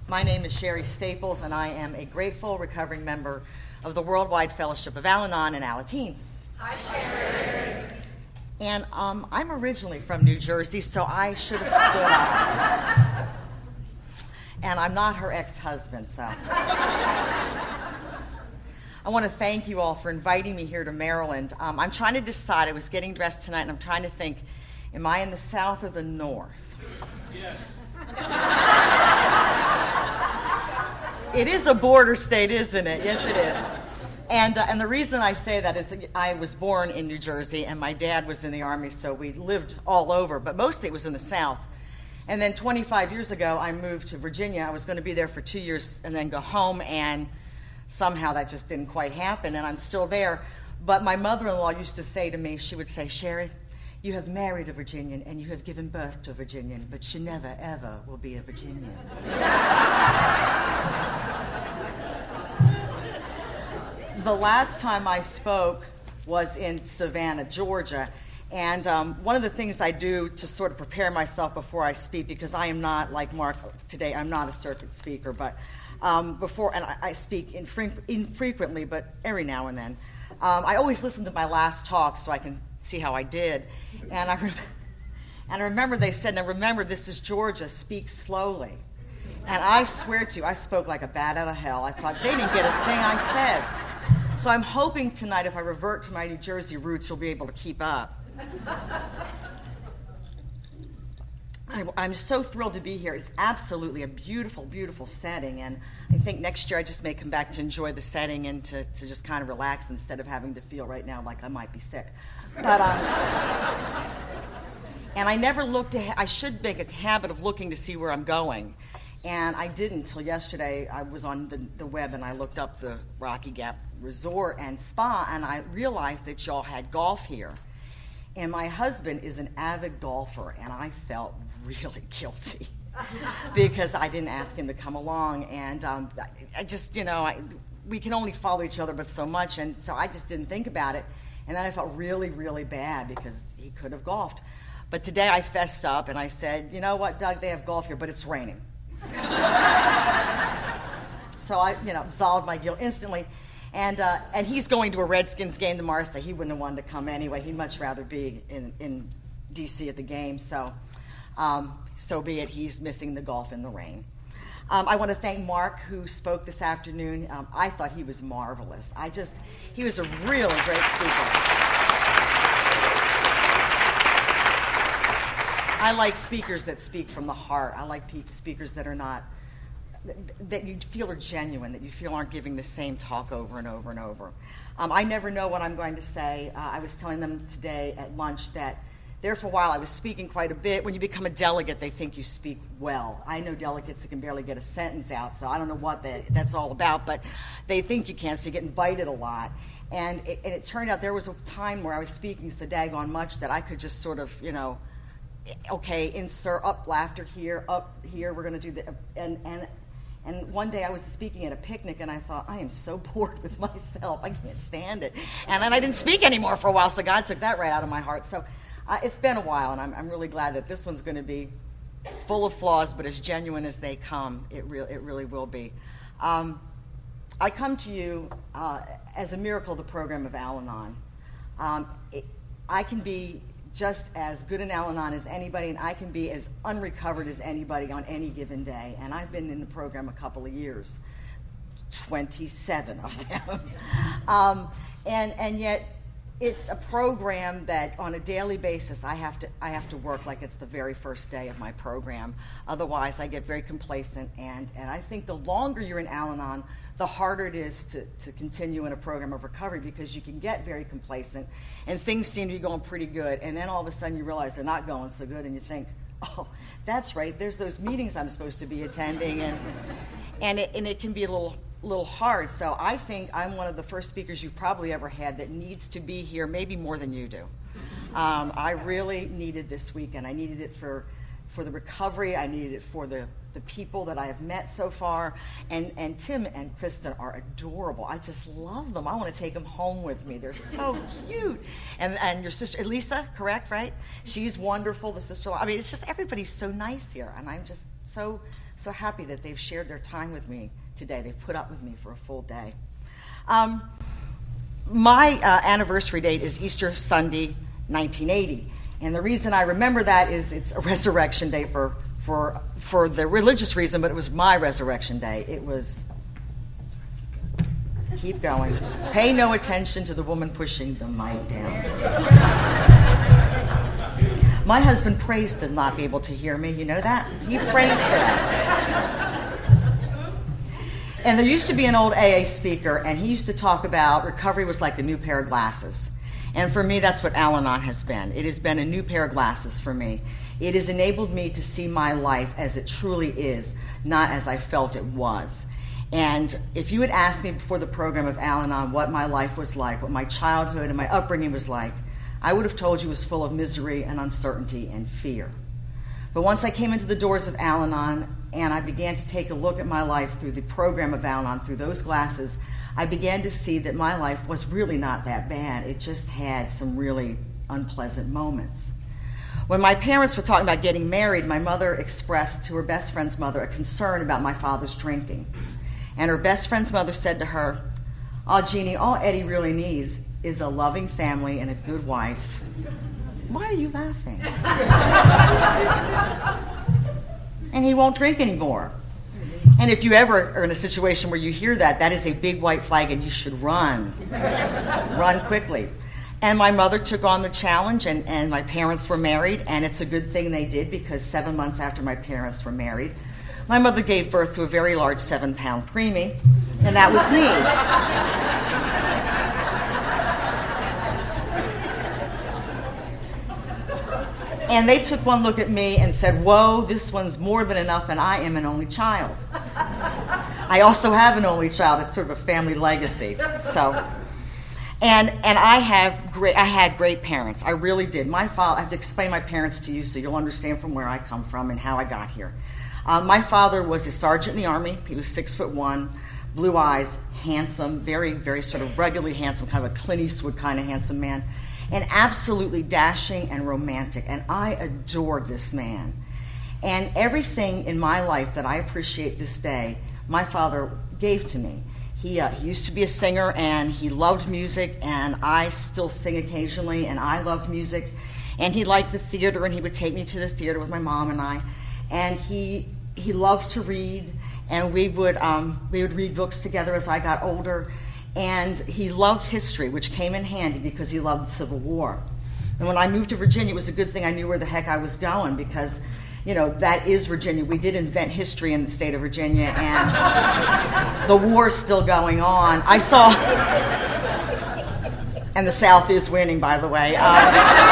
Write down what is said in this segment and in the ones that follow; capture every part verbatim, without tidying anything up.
My name is Sherry Staples, and I am a grateful, recovering member of the Worldwide Fellowship of Al-Anon and Alateen. Hi, Sherry. And um, I'm originally from New Jersey, so I should have stood up. And I'm not her ex-husband, so. I want to thank you all for inviting me here to Maryland. Um, I'm trying to decide. I was getting dressed tonight, and I'm trying to think, am I in the South or the North? Yes. It is a border state, isn't it? Yes, it is. And uh, and the reason I say that is that I was born in New Jersey, and my dad was in the Army, so we lived all over, but mostly it was in the South. And then twenty-five years ago, I moved to Virginia. I was going to be there for two years and then go home, and somehow that just didn't quite happen, and I'm still there. But my mother-in-law used to say to me, she would say, Sherry, you have married a Virginian, and you have given birth to a Virginian, but you never, ever will be a Virginian. The last time I spoke was in Savannah, Georgia, and um, one of the things I do to sort of prepare myself before I speak, because I am not, like Mark today, I'm not a circuit speaker, but um, before, and I, I speak infre- infrequently, but every now and then, um, I always listen to my last talk so I can see how I did, and I, re- and I remember they said, now remember, this is Georgia, speak slowly. And I swear to you, I spoke like a bat out of hell. I thought, they didn't get a thing I said. So I'm hoping tonight, if I revert to my New Jersey roots, you'll be able to keep up. I, I'm so thrilled to be here. It's absolutely a beautiful, beautiful setting, and I think next year I just may come back to enjoy the setting and to, to just kind of relax instead of having to feel right now like I might be sick. But um, and I never looked ahead. I should make a habit of looking to see where I'm going. And I didn't until yesterday. I was on the, the web and I looked up the Rocky Gap Resort and Spa, and I realized that y'all had golf here. And my husband is an avid golfer, and I felt really guilty because I didn't ask him to come along. And um, I, I just, you know, I, we can only follow each other but so much, and so I just didn't think about it. And then I felt really, really bad because he could have golfed. But today I fessed up and I said, you know what, Doug, they have golf here, but it's raining. So I, you know, absolved my guilt instantly. And uh, and he's going to a Redskins game tomorrow, so he wouldn't have wanted to come anyway. He'd much rather be in, in D C at the game. So um, so be it. He's missing the golf in the rain. Um, I want to thank Mark, who spoke this afternoon. Um, I thought he was marvelous. I just, he was a really great speaker. I like speakers that speak from the heart. I like pe- speakers that are not, that you feel are genuine, that you feel aren't giving the same talk over and over and over. Um, I never know what I'm going to say. Uh, I was telling them today at lunch that there for a while I was speaking quite a bit. When you become a delegate, they think you speak well. I know delegates that can barely get a sentence out, so I don't know what that, that's all about, but they think you can, so you get invited a lot. And it, and it turned out there was a time where I was speaking so daggone much that I could just sort of, you know, okay, insert up laughter here, up here, we're going to do the, and, and, and one day I was speaking at a picnic and I thought, I am so bored with myself, I can't stand it. And then I didn't speak anymore for a while, so God took that right out of my heart. So uh, it's been a while, and I'm, I'm really glad that this one's going to be full of flaws, but as genuine as they come, it, re- it really will be. Um, I come to you uh, as a miracle of the program of Al-Anon. Um, it, I can be just as good an Al-Anon as anybody, and I can be as unrecovered as anybody on any given day. And I've been in the program a couple of years, twenty-seven of them. um, and and yet, it's a program that on a daily basis I have to I have to work like it's the very first day of my program. Otherwise, I get very complacent. And, and I think the longer you're in Al-Anon, the harder it is to, to continue in a program of recovery, because you can get very complacent and things seem to be going pretty good, and then all of a sudden you realize they're not going so good, and you think, oh, that's right, there's those meetings I'm supposed to be attending, and and it, and it can be a little little hard. So I think I'm one of the first speakers you've probably ever had that needs to be here, maybe more than you do. Um, I really needed this weekend. I needed it for for the recovery. I needed it for the, the people that I have met so far. And, and Tim and Kristen are adorable. I just love them. I want to take them home with me. They're so cute. And and your sister, Elisa, correct, right? She's wonderful, the sister-in-law. I mean, it's just everybody's so nice here. And I'm just so So happy that they've shared their time with me today. They've put up with me for a full day. Um, my uh, anniversary date is Easter Sunday, nineteen eighty. And the reason I remember that is it's a resurrection day for, for, for the religious reason, but it was my resurrection day. It was, keep going. Pay no attention to the woman pushing the mic down. My husband prays to not be able to hear me. You know that? He prays for that. And there used to be an old A A speaker, and he used to talk about recovery was like a new pair of glasses. And for me, that's what Al-Anon has been. It has been a new pair of glasses for me. It has enabled me to see my life as it truly is, not as I felt it was. And if you had asked me before the program of Al-Anon what my life was like, what my childhood and my upbringing was like, I would have told you it was full of misery and uncertainty and fear. But once I came into the doors of Al-Anon and I began to take a look at my life through the program of Al-Anon, through those glasses, I began to see that my life was really not that bad. It just had some really unpleasant moments. When my parents were talking about getting married, my mother expressed to her best friend's mother a concern about my father's drinking. And her best friend's mother said to her, "Oh, Jeannie, all Eddie really needs is a loving family and a good wife." Why are you laughing? And he won't drink anymore. And if you ever are in a situation where you hear that, that is a big white flag and you should run. Run quickly. And my mother took on the challenge, and, and my parents were married, and it's a good thing they did, because seven months after my parents were married, my mother gave birth to a very large seven-pound preemie, and that was me. And they took one look at me and said, "Whoa, this one's more than enough, and I am an only child." I also have an only child. It's sort of a family legacy. So, and and I have great. I had great parents. I really did. My father. I have to explain my parents to you so you'll understand from where I come from and how I got here. Uh, my father was a sergeant in the Army. He was six foot one, blue eyes, handsome, very very sort of ruggedly handsome, kind of a Clint Eastwood kind of handsome man. And absolutely dashing and romantic. And I adored this man. And everything in my life that I appreciate this day, my father gave to me. He, uh, he used to be a singer, and he loved music, and I still sing occasionally, and I love music. And he liked the theater, and he would take me to the theater with my mom and I. And he he loved to read, and we would um, we would read books together as I got older. And he loved history, which came in handy because he loved the Civil War. And when I moved to Virginia, it was a good thing I knew where the heck I was going, because, you know, that is Virginia. We did invent history in the state of Virginia, and the war's still going on. I saw, and the South is winning, by the way. Um,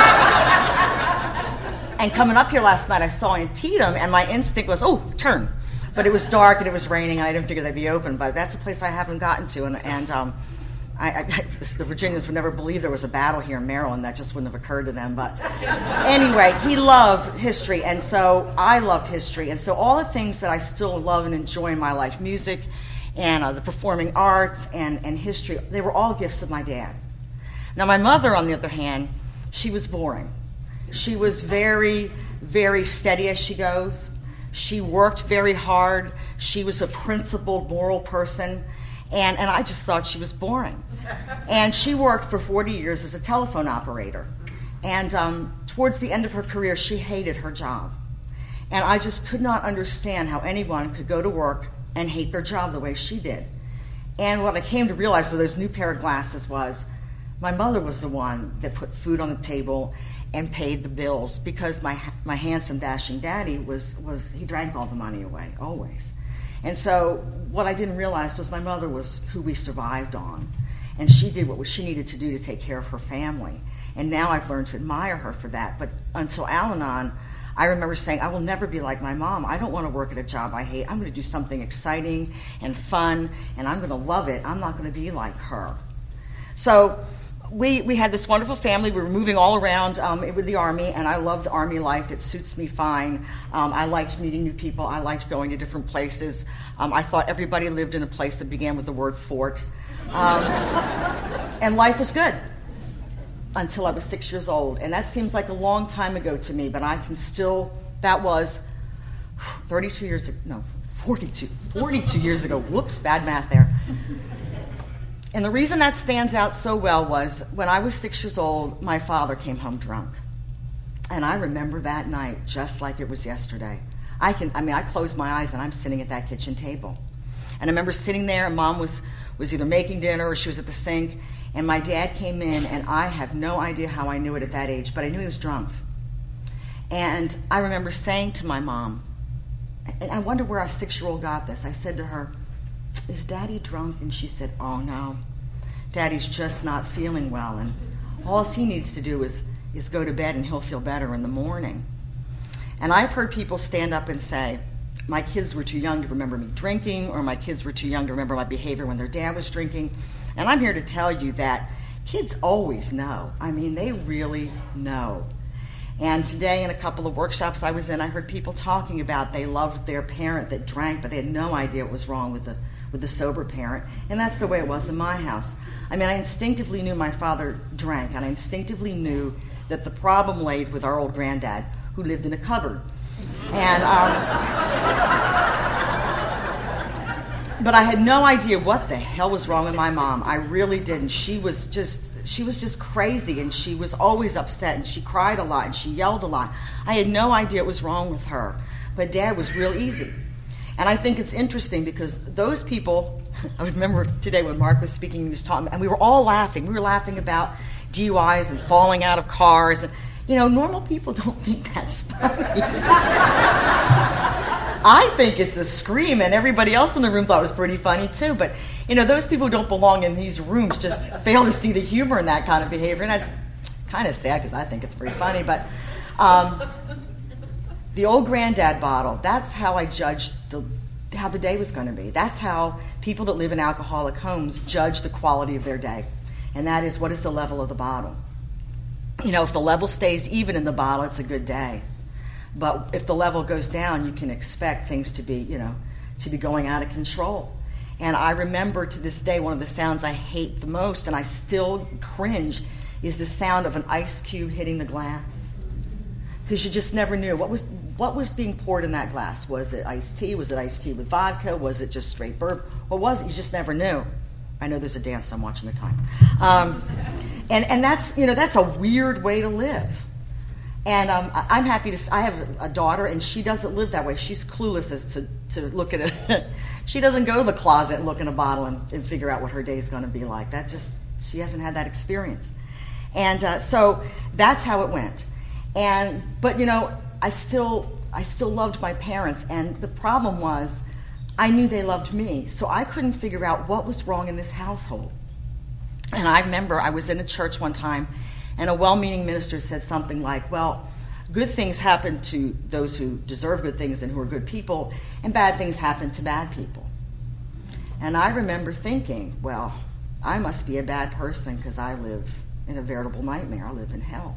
and coming up here last night, I saw Antietam, and my instinct was, oh, turn. But it was dark and it was raining, and I didn't figure they'd be open. But that's a place I haven't gotten to, and, and um, I, I, the Virginians would never believe there was a battle here in Maryland. That just wouldn't have occurred to them. But anyway, he loved history, and so I love history. And so all the things that I still love and enjoy in my life, music and uh, the performing arts and, and history, they were all gifts of my dad. Now, my mother, on the other hand, she was boring. She was very, very steady as she goes. She worked very hard. She was a principled, moral person, and, and I just thought she was boring. And she worked for forty years as a telephone operator. And um, towards the end of her career, she hated her job. And I just could not understand how anyone could go to work and hate their job the way she did. And what I came to realize with those new pair of glasses was my mother was the one that put food on the table and paid the bills, because my my handsome, dashing daddy was, was he drank all the money away, always. And so what I didn't realize was my mother was who we survived on. And she did what she needed to do to take care of her family. And now I've learned to admire her for that. But until Al-Anon, I remember saying, I will never be like my mom. I don't want to work at a job I hate. I'm going to do something exciting and fun, and I'm going to love it. I'm not going to be like her. So We we had this wonderful family. We were moving all around um, with the Army, and I loved Army life. It suits me fine. Um, I liked meeting new people. I liked going to different places. Um, I thought everybody lived in a place that began with the word fort. Um, and life was good until I was six years old. And that seems like a long time ago to me, but I can still, that was thirty-two years, no, forty-two, forty-two years ago. Whoops, bad math there. And the reason that stands out so well was when I was six years old, my father came home drunk. And I remember that night just like it was yesterday. I can, I mean, I closed my eyes and I'm sitting at that kitchen table. And I remember sitting there and Mom was, was either making dinner or she was at the sink. And my dad came in and I have no idea how I knew it at that age, but I knew he was drunk. And I remember saying to my mom, and I wonder where our six-year-old got this. I said to her, "Is Daddy drunk?" And she said, "Oh, no. Daddy's just not feeling well, and all he needs to do is, is go to bed and he'll feel better in the morning." And I've heard people stand up and say, my kids were too young to remember me drinking, or my kids were too young to remember my behavior when their dad was drinking. And I'm here to tell you that kids always know. I mean, they really know. And today in a couple of workshops I was in, I heard people talking about they loved their parent that drank, but they had no idea what was wrong with the with the sober parent. And that's the way it was in my house. I mean, I instinctively knew my father drank, and I instinctively knew that the problem laid with our old granddad, who lived in a cupboard. And um, but I had no idea what the hell was wrong with my mom. I really didn't. She was just she was just crazy, and she was always upset, and she cried a lot, and she yelled a lot. I had no idea what was wrong with her. But Dad was real easy. And I think it's interesting because those people, I remember today when Mark was speaking, he was talking, and we were all laughing. We were laughing about D U Is and falling out of cars. And, you know, normal people don't think that's funny. I think it's a scream, and everybody else in the room thought it was pretty funny too. But, you know, those people who don't belong in these rooms just fail to see the humor in that kind of behavior. And that's kind of sad because I think it's pretty funny. But um, the old granddad bottle, that's how I judged the, how the day was going to be. That's how people that live in alcoholic homes judge the quality of their day. And that is, what is the level of the bottle? You know, if the level stays even in the bottle, it's a good day. But if the level goes down, you can expect things to be, you know, to be going out of control. And I remember to this day, one of the sounds I hate the most, and I still cringe, is the sound of an ice cube hitting the glass. Because you just never knew. What was what was being poured in that glass? Was it iced tea? Was it iced tea with vodka? Was it just straight bourbon? What was it? You just never knew. I know there's a dance, I'm watching the time. Um, and, and that's, you know, that's a weird way to live. And um, I'm happy to, I have a daughter, and she doesn't live that way. She's clueless as to, to look at it. She doesn't go to the closet and look in a bottle and, and figure out what her day is going to be like. That just, she hasn't had that experience. And uh, so that's how it went. And, but you know, I still, I still loved my parents, and the problem was, I knew they loved me, so I couldn't figure out what was wrong in this household. And I remember I was in a church one time, and a well-meaning minister said something like, well, good things happen to those who deserve good things and who are good people, and bad things happen to bad people. And I remember thinking, well, I must be a bad person because I live in a veritable nightmare. I live in hell.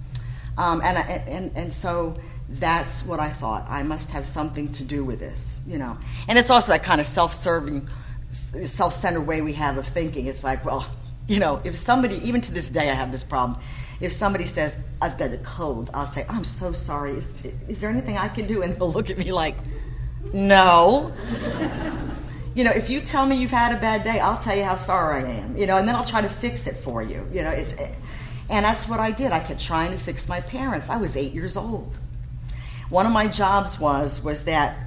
Um, and, I, and, and so that's what I thought. I must have something to do with this, you know. And it's also that kind of self-serving, self-centered way we have of thinking. It's like, well, you know, if somebody, even to this day I have this problem, if somebody says, I've got a cold, I'll say, I'm so sorry, is, is there anything I can do? And they'll look at me like, no. You know, if you tell me you've had a bad day, I'll tell you how sorry I am, you know, and then I'll try to fix it for you, you know. It's, it, and that's what I did. I kept trying to fix my parents. I was eight years old. One of my jobs was, was that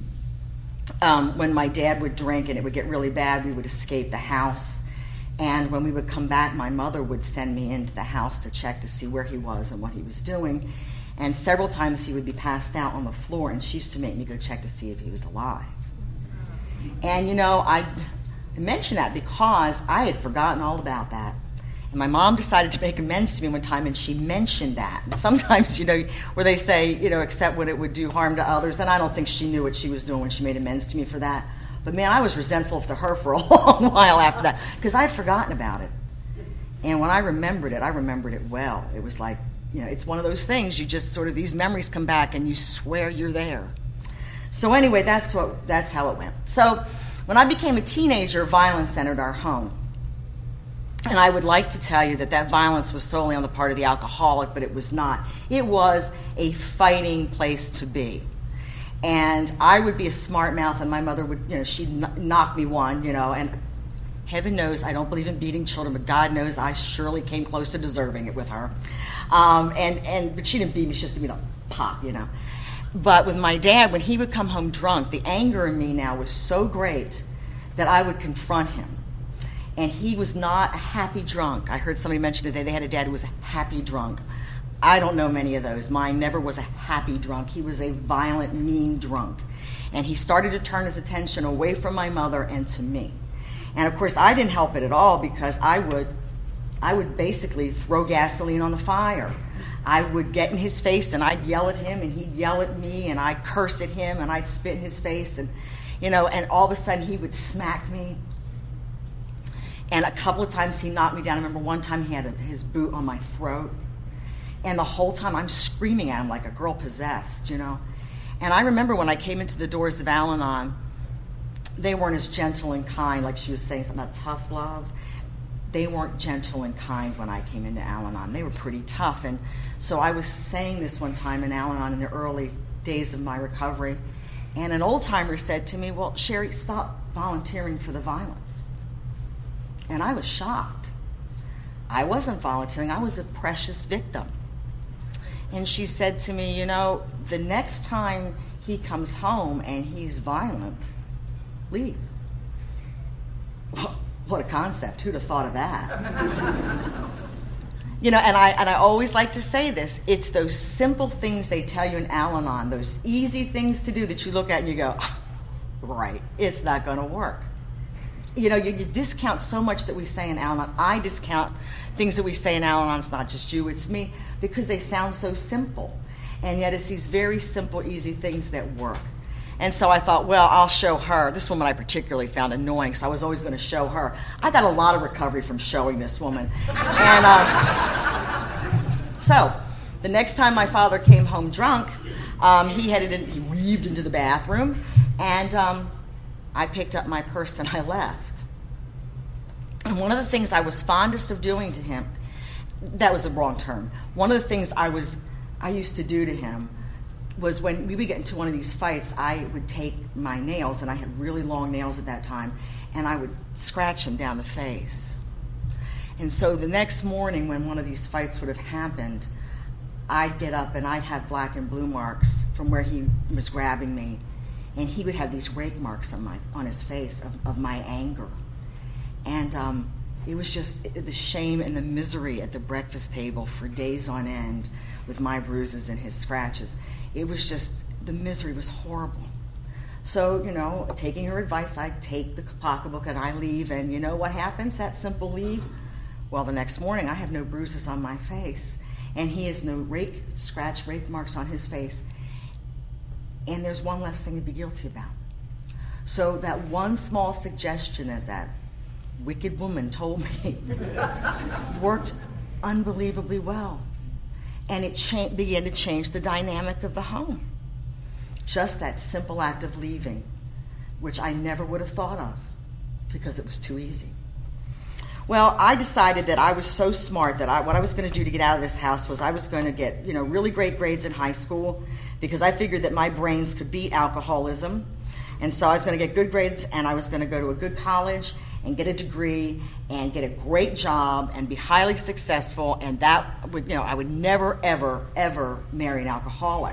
um, when my dad would drink and it would get really bad, we would escape the house. And when we would come back, my mother would send me into the house to check to see where he was and what he was doing. And several times he would be passed out on the floor, and she used to make me go check to see if he was alive. And, you know, I mention that because I had forgotten all about that. And my mom decided to make amends to me one time, and she mentioned that. And sometimes, you know, where they say, you know, accept what it would do harm to others, and I don't think she knew what she was doing when she made amends to me for that. But, man, I was resentful to her for a long while after that because I had forgotten about it. And when I remembered it, I remembered it well. It was like, you know, it's one of those things. You just sort of, these memories come back and you swear you're there. So anyway, that's what that's how it went. So when I became a teenager, violence entered our home. And I would like to tell you that that violence was solely on the part of the alcoholic, but it was not. It was a fighting place to be. And I would be a smart mouth, and my mother would, you know, she'd knock me one, you know, and heaven knows I don't believe in beating children, but God knows I surely came close to deserving it with her. Um, and, and, but she didn't beat me, she just gave me a pop, you know. But with my dad, when he would come home drunk, the anger in me now was so great that I would confront him. And he was not a happy drunk. I heard somebody mention today they had a dad who was a happy drunk. I don't know many of those. Mine never was a happy drunk. He was a violent, mean drunk. And he started to turn his attention away from my mother and to me. And of course, I didn't help it at all because I would, I would basically throw gasoline on the fire. I would get in his face and I'd yell at him and he'd yell at me and I'd curse at him and I'd spit in his face and, you know, and all of a sudden he would smack me. And a couple of times he knocked me down. I remember one time he had a, his boot on my throat. And the whole time I'm screaming at him like a girl possessed, you know. And I remember when I came into the doors of Al-Anon, they weren't as gentle and kind, like she was saying something about tough love. They weren't gentle and kind when I came into Al-Anon. They were pretty tough. And so I was saying this one time in Al-Anon in the early days of my recovery. And an old-timer said to me, well, Sherry, stop volunteering for the violence. And I was shocked. I wasn't volunteering. I was a precious victim. And she said to me, you know, the next time he comes home and he's violent, leave. What a concept. Who'd have thought of that? You know, and I and I always like to say this. It's those simple things they tell you in Al-Anon, those easy things to do that you look at and you go, oh, right, it's not going to work. You know, you, you discount so much that we say in Al-Anon. I discount things that we say in Al-Anon. It's not just you, it's me, because they sound so simple. And yet it's these very simple, easy things that work. And so I thought, well, I'll show her. This woman I particularly found annoying, so I was always going to show her. I got a lot of recovery from showing this woman. And uh, so the next time my father came home drunk, um, he headed in, he weaved into the bathroom, and um, I picked up my purse and I left. And one of the things I was fondest of doing to him, that was a wrong term. One of the things I was, I used to do to him was when we would get into one of these fights, I would take my nails, and I had really long nails at that time, and I would scratch him down the face. And so the next morning when one of these fights would have happened, I'd get up and I'd have black and blue marks from where he was grabbing me, and he would have these rake marks on my on his face of, of my anger. And um, it was just the shame and the misery at the breakfast table for days on end with my bruises and his scratches. It was just, the misery was horrible. So, you know, taking her advice, I take the pocketbook and I leave, and you know what happens, that simple leave? Well, the next morning I have no bruises on my face, and he has no rake, scratch, rake marks on his face, and there's one less thing to be guilty about. So that one small suggestion that that wicked woman told me worked unbelievably well. And it cha- began to change the dynamic of the home. Just that simple act of leaving, which I never would have thought of because it was too easy. Well, I decided that I was so smart that I, what I was going to do to get out of this house was I was going to get, you know, really great grades in high school because I figured that my brains could beat alcoholism. And so I was going to get good grades, and I was going to go to a good college and get a degree and get a great job and be highly successful, and that would, you know, I would never, ever, ever marry an alcoholic.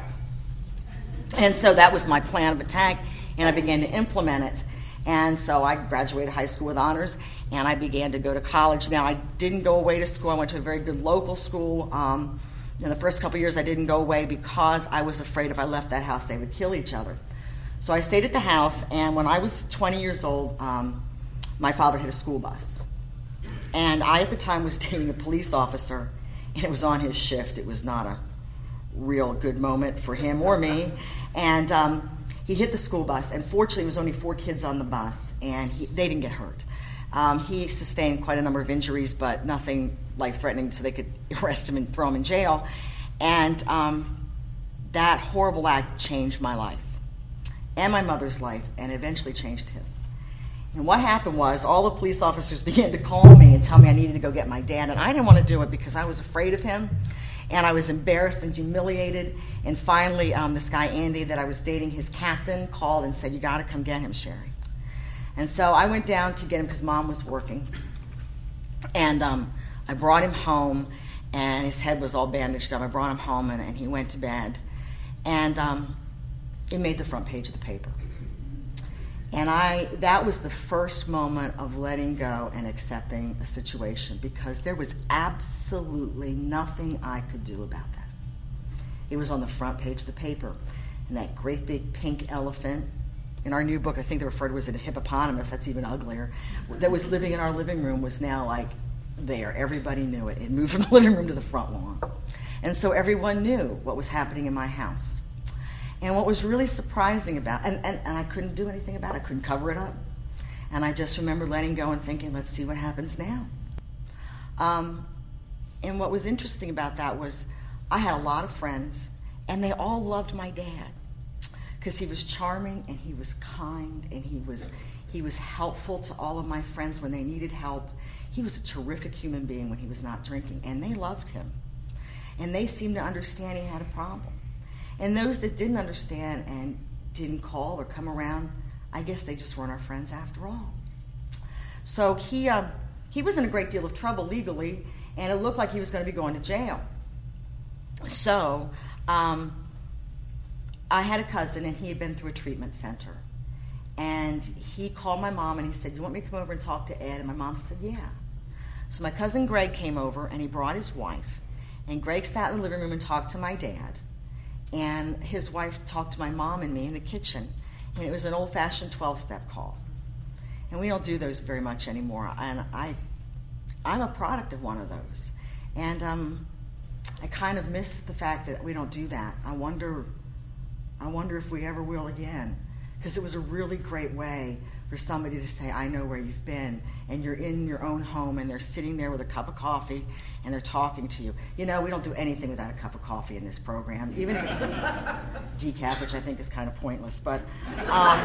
And so that was my plan of attack, and I began to implement it. And so I graduated high school with honors, and I began to go to college. Now, I didn't go away to school. I went to a very good local school. Um, in the first couple of years, I didn't go away because I was afraid if I left that house, they would kill each other. So I stayed at the house, and when I was twenty years old, um, my father hit a school bus. And I, at the time, was dating a police officer, and it was on his shift. It was not a real good moment for him or me. And um, he hit the school bus, and fortunately, there was only four kids on the bus, and he, they didn't get hurt. Um, he sustained quite a number of injuries, but nothing life-threatening, so they could arrest him and throw him in jail. And um, that horrible act changed my life and my mother's life, and eventually changed his. And what happened was all the police officers began to call me and tell me I needed to go get my dad, and I didn't want to do it because I was afraid of him, and I was embarrassed and humiliated, And finally, um, this guy, Andy, that I was dating, his captain, called and said, you got to come get him, Sherry. And so I went down to get him because Mom was working. And um, I brought him home, and his head was all bandaged up. I brought him home, and, and he went to bed. And um, it made the front page of the paper. And I that was the first moment of letting go and accepting a situation, because there was absolutely nothing I could do about that. It was on the front page of the paper. And that great big pink elephant, in our new book, I think they referred to it as a hippopotamus, that's even uglier, that was living in our living room was now like there. Everybody knew it. It moved from the living room to the front lawn. And so everyone knew what was happening in my house. And what was really surprising about, and, and, and I couldn't do anything about it, I couldn't cover it up. And I just remember letting go and thinking, let's see what happens now. Um, and what was interesting about that was I had a lot of friends, and they all loved my dad because he was charming and he was kind and he was he was helpful to all of my friends when they needed help. He was a terrific human being when he was not drinking, and they loved him. And they seemed to understand he had a problem. And those that didn't understand and didn't call or come around, I guess they just weren't our friends after all. So he um, he was in a great deal of trouble legally, and it looked like he was going to be going to jail. So um, I had a cousin, and he had been through a treatment center. And he called my mom, and he said, you want me to come over and talk to Ed? And my mom said, yeah. So my cousin Greg came over, and he brought his wife. And Greg sat in the living room and talked to my dad. And his wife talked to my mom and me in the kitchen. And it was an old-fashioned twelve-step call. And we don't do those very much anymore. And I, I'm a product of one of those. And um, I kind of miss the fact that we don't do that. I wonder, I wonder if we ever will again. Because it was a really great way for somebody to say, I know where you've been, and you're in your own home, and they're sitting there with a cup of coffee, and they're talking to you. You know, we don't do anything without a cup of coffee in this program, even if it's decaf, which I think is kind of pointless. But um,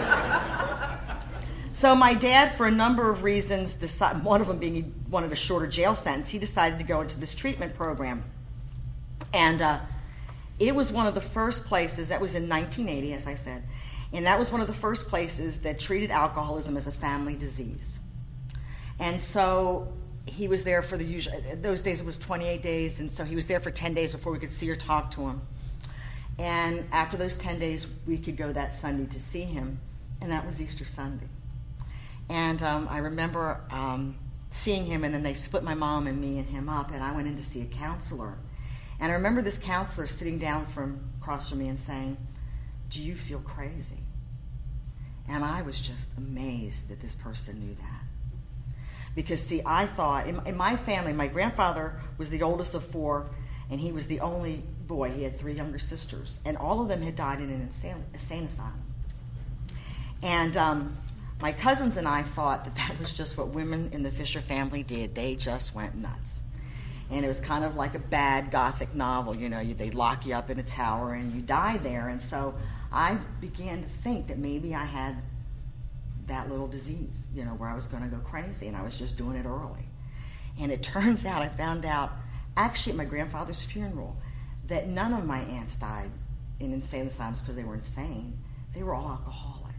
so my dad, for a number of reasons, decided, one of them being he wanted a shorter jail sentence, he decided to go into this treatment program. And uh, it was one of the first places, that was in nineteen eighty, as I said, and that was one of the first places that treated alcoholism as a family disease. And so he was there for the usual, those days it was twenty-eight days, and so he was there for ten days before we could see or talk to him. And after those ten days, we could go that Sunday to see him, and that was Easter Sunday. And um, I remember um, seeing him, and then they split my mom and me and him up, and I went in to see a counselor. And I remember this counselor sitting down from across from me and saying, do you feel crazy? And I was just amazed that this person knew that. Because, see, I thought, in, in my family, my grandfather was the oldest of four, and he was the only boy. He had three younger sisters, and all of them had died in an insane, insane asylum. And um, my cousins and I thought that that was just what women in the Fisher family did. They just went nuts. And it was kind of like a bad Gothic novel, you know, you, they'd lock you up in a tower and you die there. And so I began to think that maybe I had that little disease, you know, where I was going to go crazy, and I was just doing it early. And it turns out, I found out, actually at my grandfather's funeral, that none of my aunts died in insane asylums because they were insane. They were all alcoholic.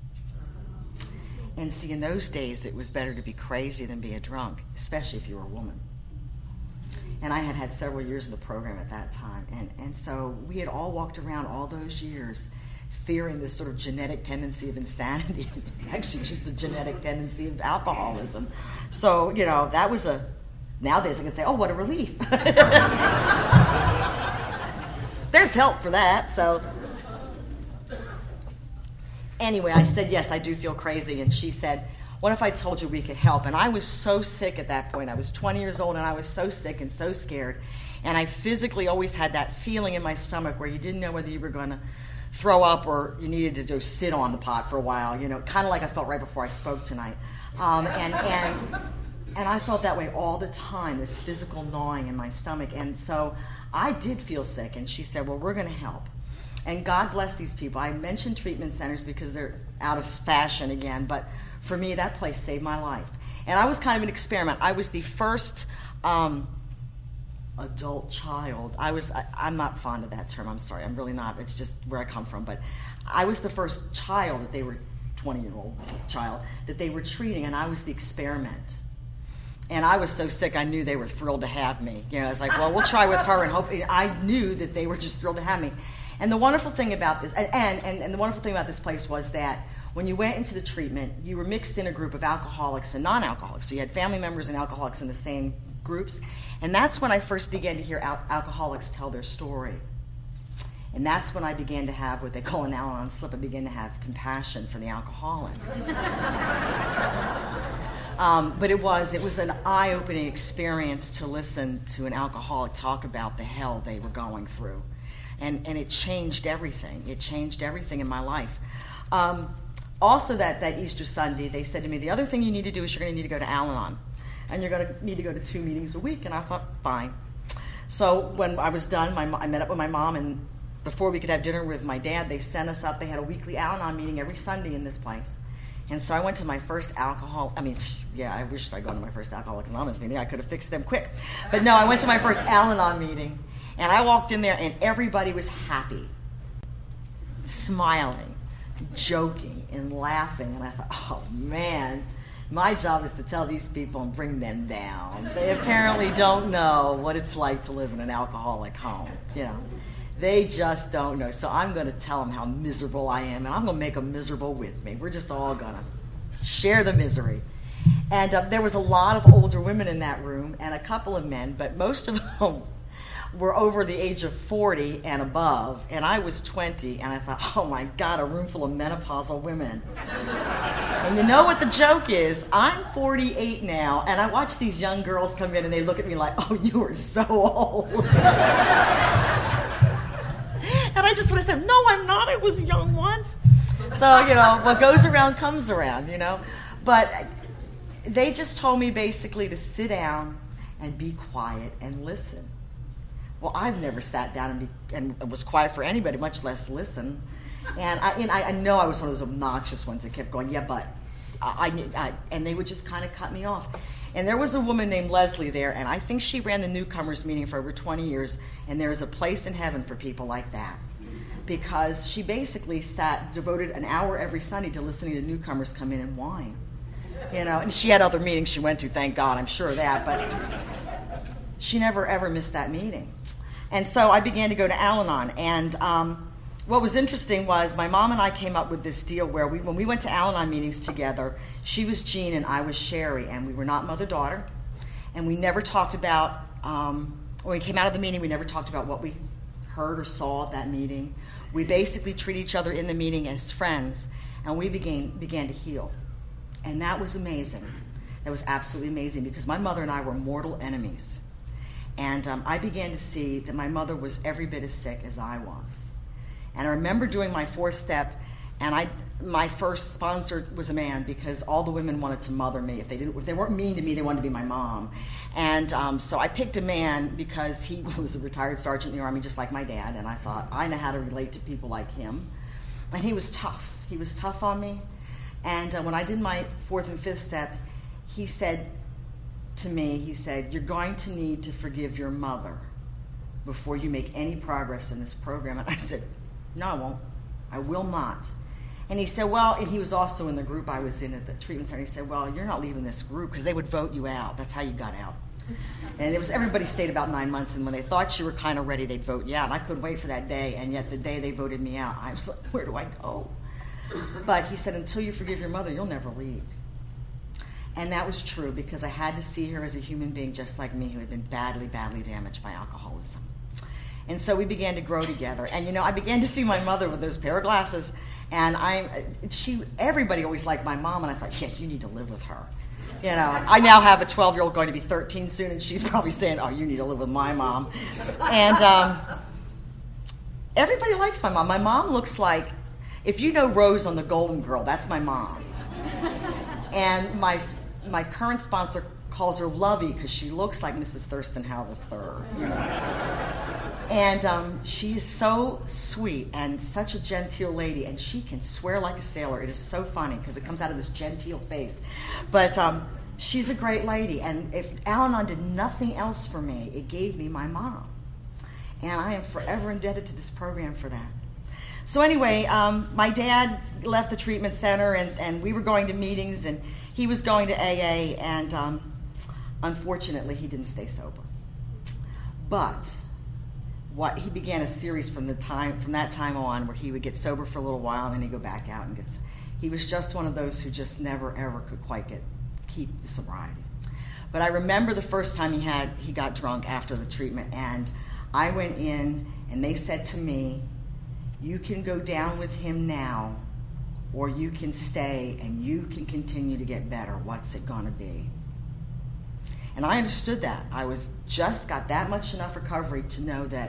And see, in those days, it was better to be crazy than be a drunk, especially if you were a woman. And I had had several years of the program at that time. And, and so we had all walked around all those years fearing this sort of genetic tendency of insanity. It's actually just a genetic tendency of alcoholism. So, you know, that was a, nowadays I can say, oh, what a relief. There's help for that, so. Anyway, I said, yes, I do feel crazy. And she said, what if I told you we could help? And I was so sick at that point. I was twenty years old, and I was so sick and so scared. And I physically always had that feeling in my stomach where you didn't know whether you were going to throw up or you needed to just sit on the pot for a while, you know, kind of like I felt right before I spoke tonight. Um, and, and, and I felt that way all the time, this physical gnawing in my stomach. And so I did feel sick, and she said, well, we're going to help. And God bless these people. I mentioned treatment centers because they're out of fashion again, but for me, that place saved my life. And I was kind of an experiment. I was the first um, adult child. I was, I, I'm not fond of that term, I'm sorry, I'm really not. It's just where I come from. But I was the first child that they were, twenty-year-old child, that they were treating, and I was the experiment. And I was so sick, I knew they were thrilled to have me. You know, I was like, well, we'll try with her, and hopefully, I knew that they were just thrilled to have me. And the wonderful thing about this, and, and, and the wonderful thing about this place was that when you went into the treatment, you were mixed in a group of alcoholics and non-alcoholics. So you had family members and alcoholics in the same groups. And that's when I first began to hear al- alcoholics tell their story. And that's when I began to have what they call an Al-Anon slip. I began to have compassion for the alcoholic. Um, but it was, it was an eye-opening experience to listen to an alcoholic talk about the hell they were going through. And, and it changed everything. It changed everything in my life. Um, also that, that Easter Sunday, they said to me, the other thing you need to do is you're going to need to go to Al-Anon. And you're going to need to go to two meetings a week. And I thought, fine. So when I was done, my, I met up with my mom, and before we could have dinner with my dad, they sent us up. They had a weekly Al-Anon meeting every Sunday in this place. And so I went to my first alcohol, I mean, yeah, I wish I'd gone to my first Alcoholics Anonymous meeting. I could have fixed them quick. But no, I went to my first Al-Anon meeting, and I walked in there, and everybody was happy, smiling, joking, and laughing. And I thought, oh, man, my job is to tell these people and bring them down. They apparently don't know what it's like to live in an alcoholic home, you know. They just don't know. So I'm going to tell them how miserable I am, and I'm going to make them miserable with me. We're just all going to share the misery. And uh, there was a lot of older women in that room and a couple of men, but most of them were over the age of forty and above, and I was twenty, and I thought, oh, my God, a room full of menopausal women. And you know what the joke is? I'm forty-eight now, and I watch these young girls come in, and they look at me like, oh, you are so old. And I just want to say, no, I'm not. I was young once. So, you know, what goes around comes around, you know. But they just told me basically to sit down and be quiet and listen. Well, I've never sat down and, be, and was quiet for anybody, much less listen. And I, and I, I know I was one of those obnoxious ones that kept going, yeah, but I, I, I and they would just kind of cut me off. And there was a woman named Leslie there, and I think she ran the newcomers meeting for over twenty years, and there is a place in heaven for people like that. Because she basically sat, devoted an hour every Sunday to listening to newcomers come in and whine. You know, and she had other meetings she went to, thank God, I'm sure of that, but she never ever missed that meeting. And so I began to go to Al-Anon, and um, what was interesting was my mom and I came up with this deal where we, when we went to Al-Anon meetings together, she was Jean and I was Sherry, and we were not mother-daughter, and we never talked about, um, when we came out of the meeting, we never talked about what we heard or saw at that meeting. We basically treated each other in the meeting as friends, and we began, began to heal. And that was amazing. That was absolutely amazing, because my mother and I were mortal enemies. And um, I began to see that my mother was every bit as sick as I was. And I remember doing my fourth step, and I, my first sponsor was a man, because all the women wanted to mother me. If they didn't, if they weren't mean to me, they wanted to be my mom. And um, so I picked a man because he was a retired sergeant in the Army, just like my dad. And I thought, I know how to relate to people like him. And he was tough. He was tough on me. And uh, when I did my fourth and fifth step, he said to me, he said, you're going to need to forgive your mother before you make any progress in this program. And I said, no, I won't. I will not. And he said, well, and he was also in the group I was in at the treatment center. He said, well, you're not leaving this group because they would vote you out. That's how you got out. And it was, everybody stayed about nine months, and when they thought you were kind of ready, they'd vote you out. And I couldn't wait for that day, and yet the day they voted me out, I was like, where do I go? But he said, until you forgive your mother, you'll never leave. And that was true, because I had to see her as a human being just like me, who had been badly, badly damaged by alcoholism. And so we began to grow together. And, you know, I began to see my mother with those pair of glasses, and I, she, everybody always liked my mom, and I thought, yeah, you need to live with her. You know, I now have a twelve-year-old going to be thirteen soon, and she's probably saying, oh, you need to live with my mom. And um, everybody likes my mom. My mom looks like, if you know Rose on The Golden Girl, that's my mom. And my my current sponsor calls her Lovey because she looks like Missus Thurston Howe the third. You know? And um, she's so sweet and such a genteel lady, and she can swear like a sailor. It is so funny because it comes out of this genteel face. But um, she's a great lady. And if Al-Anon did nothing else for me, it gave me my mom. And I am forever indebted to this program for that. So anyway, um, my dad left the treatment center, and, and we were going to meetings, and he was going to A A, and um, unfortunately, he didn't stay sober. But what he began a series from the time from that time on, where he would get sober for a little while, and then he'd go back out and get. He was just one of those who just never ever could quite get keep the sobriety. But I remember the first time he had he got drunk after the treatment, and I went in, and they said to me, "You can go down with him now, or you can stay and you can continue to get better. What's it gonna be?" And I understood that. I was just got that much enough recovery to know that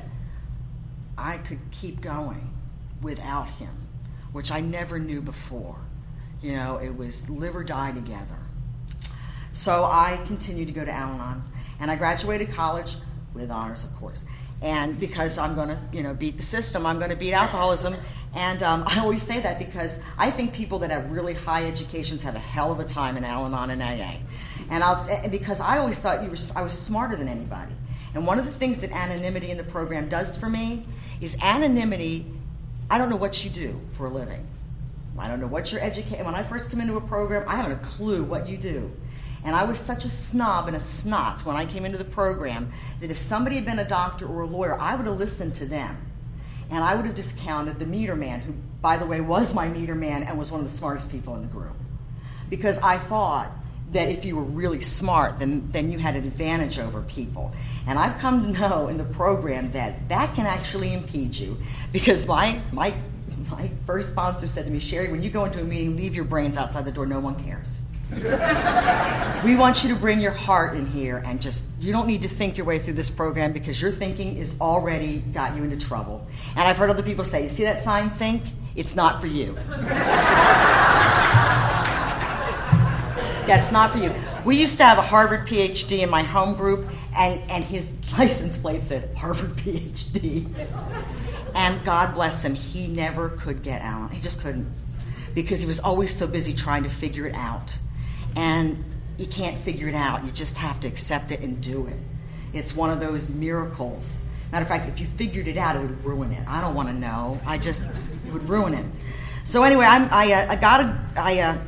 I could keep going without him, which I never knew before. You know, it was live or die together. So I continued to go to Al-Anon, and I graduated college with honors, of course. And because I'm going to, you know, beat the system, I'm going to beat alcoholism. And um, I always say that because I think people that have really high educations have a hell of a time in Al-Anon and A A. And I'll, because I always thought you were, I was smarter than anybody. And one of the things that anonymity in the program does for me is anonymity. I don't know what you do for a living. I don't know what you're educated. When I first come into a program, I haven't a clue what you do. And I was such a snob and a snot when I came into the program that if somebody had been a doctor or a lawyer, I would have listened to them. And I would have discounted the meter man, who, by the way, was my meter man and was one of the smartest people in the group. Because I thought that if you were really smart, then, then you had an advantage over people. And I've come to know in the program that that can actually impede you. Because my, my, my first sponsor said to me, "Sherry, when you go into a meeting, leave your brains outside the door. No one cares. We want you to bring your heart in here, and just, you don't need to think your way through this program because your thinking is already got you into trouble." And I've heard other people say, "You see that sign, think? It's not for you." That's not for you. We used to have a Harvard P H D in my home group, and, and his license plate said Harvard P H D. And God bless him, he never could get out. He just couldn't, because he was always so busy trying to figure it out. And you can't figure it out. You just have to accept it and do it. It's one of those miracles. Matter of fact, if you figured it out, it would ruin it. I don't want to know. I just, it would ruin it. So anyway, I'm, I, uh, I got a, I, uh,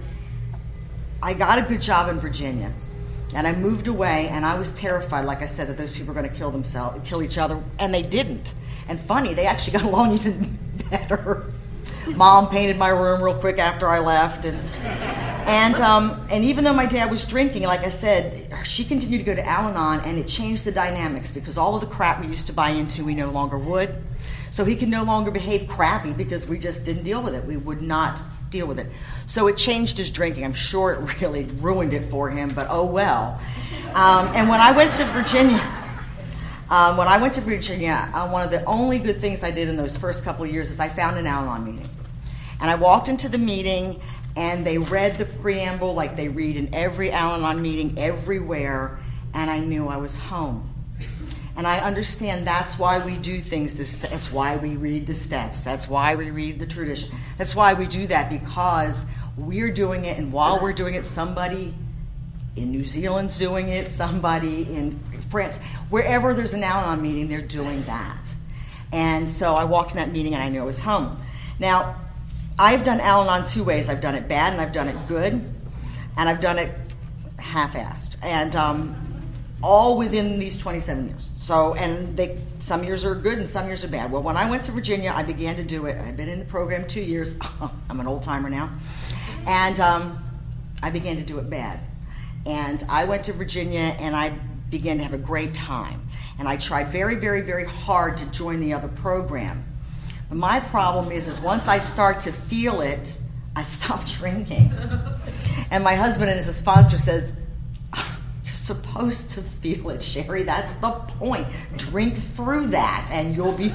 I got a good job in Virginia, and I moved away, and I was terrified, like I said, that those people were going to kill themselves, kill each other, and they didn't. And funny, they actually got along even better. Mom painted my room real quick after I left, and and um, and even though my dad was drinking, like I said, she continued to go to Al-Anon, and it changed the dynamics because all of the crap we used to buy into, we no longer would. So he could no longer behave crappy because we just didn't deal with it. We would not deal with it. So it changed his drinking. I'm sure it really ruined it for him, but oh well. Um, and when I went to Virginia, um, when I went to Virginia, uh, one of the only good things I did in those first couple of years is I found an Al-Anon meeting. And I walked into the meeting, and they read the preamble like they read in every Al-Anon meeting everywhere, and I knew I was home. And I understand that's why we do things. This, that's why we read the steps. That's why we read the tradition. That's why we do that, because we're doing it, and while we're doing it, somebody in New Zealand's doing it, somebody in France. Wherever there's an Al-Anon meeting, they're doing that. And so I walked in that meeting, and I knew I was home. Now, I've done Al-Anon two ways. I've done it bad, and I've done it good, and I've done it half-assed. And um, all within these twenty-seven years. So, and they, some years are good and some years are bad. Well, when I went to Virginia, I began to do it. I've been in the program two years. I'm an old timer now. And um, I began to do it bad. And I went to Virginia, and I began to have a great time. And I tried very, very, very hard to join the other program. But my problem is, is once I start to feel it, I stop drinking. And my husband, and as a sponsor, says, "You're supposed to feel it, Sherry. That's the point. Drink through that, and you'll be..."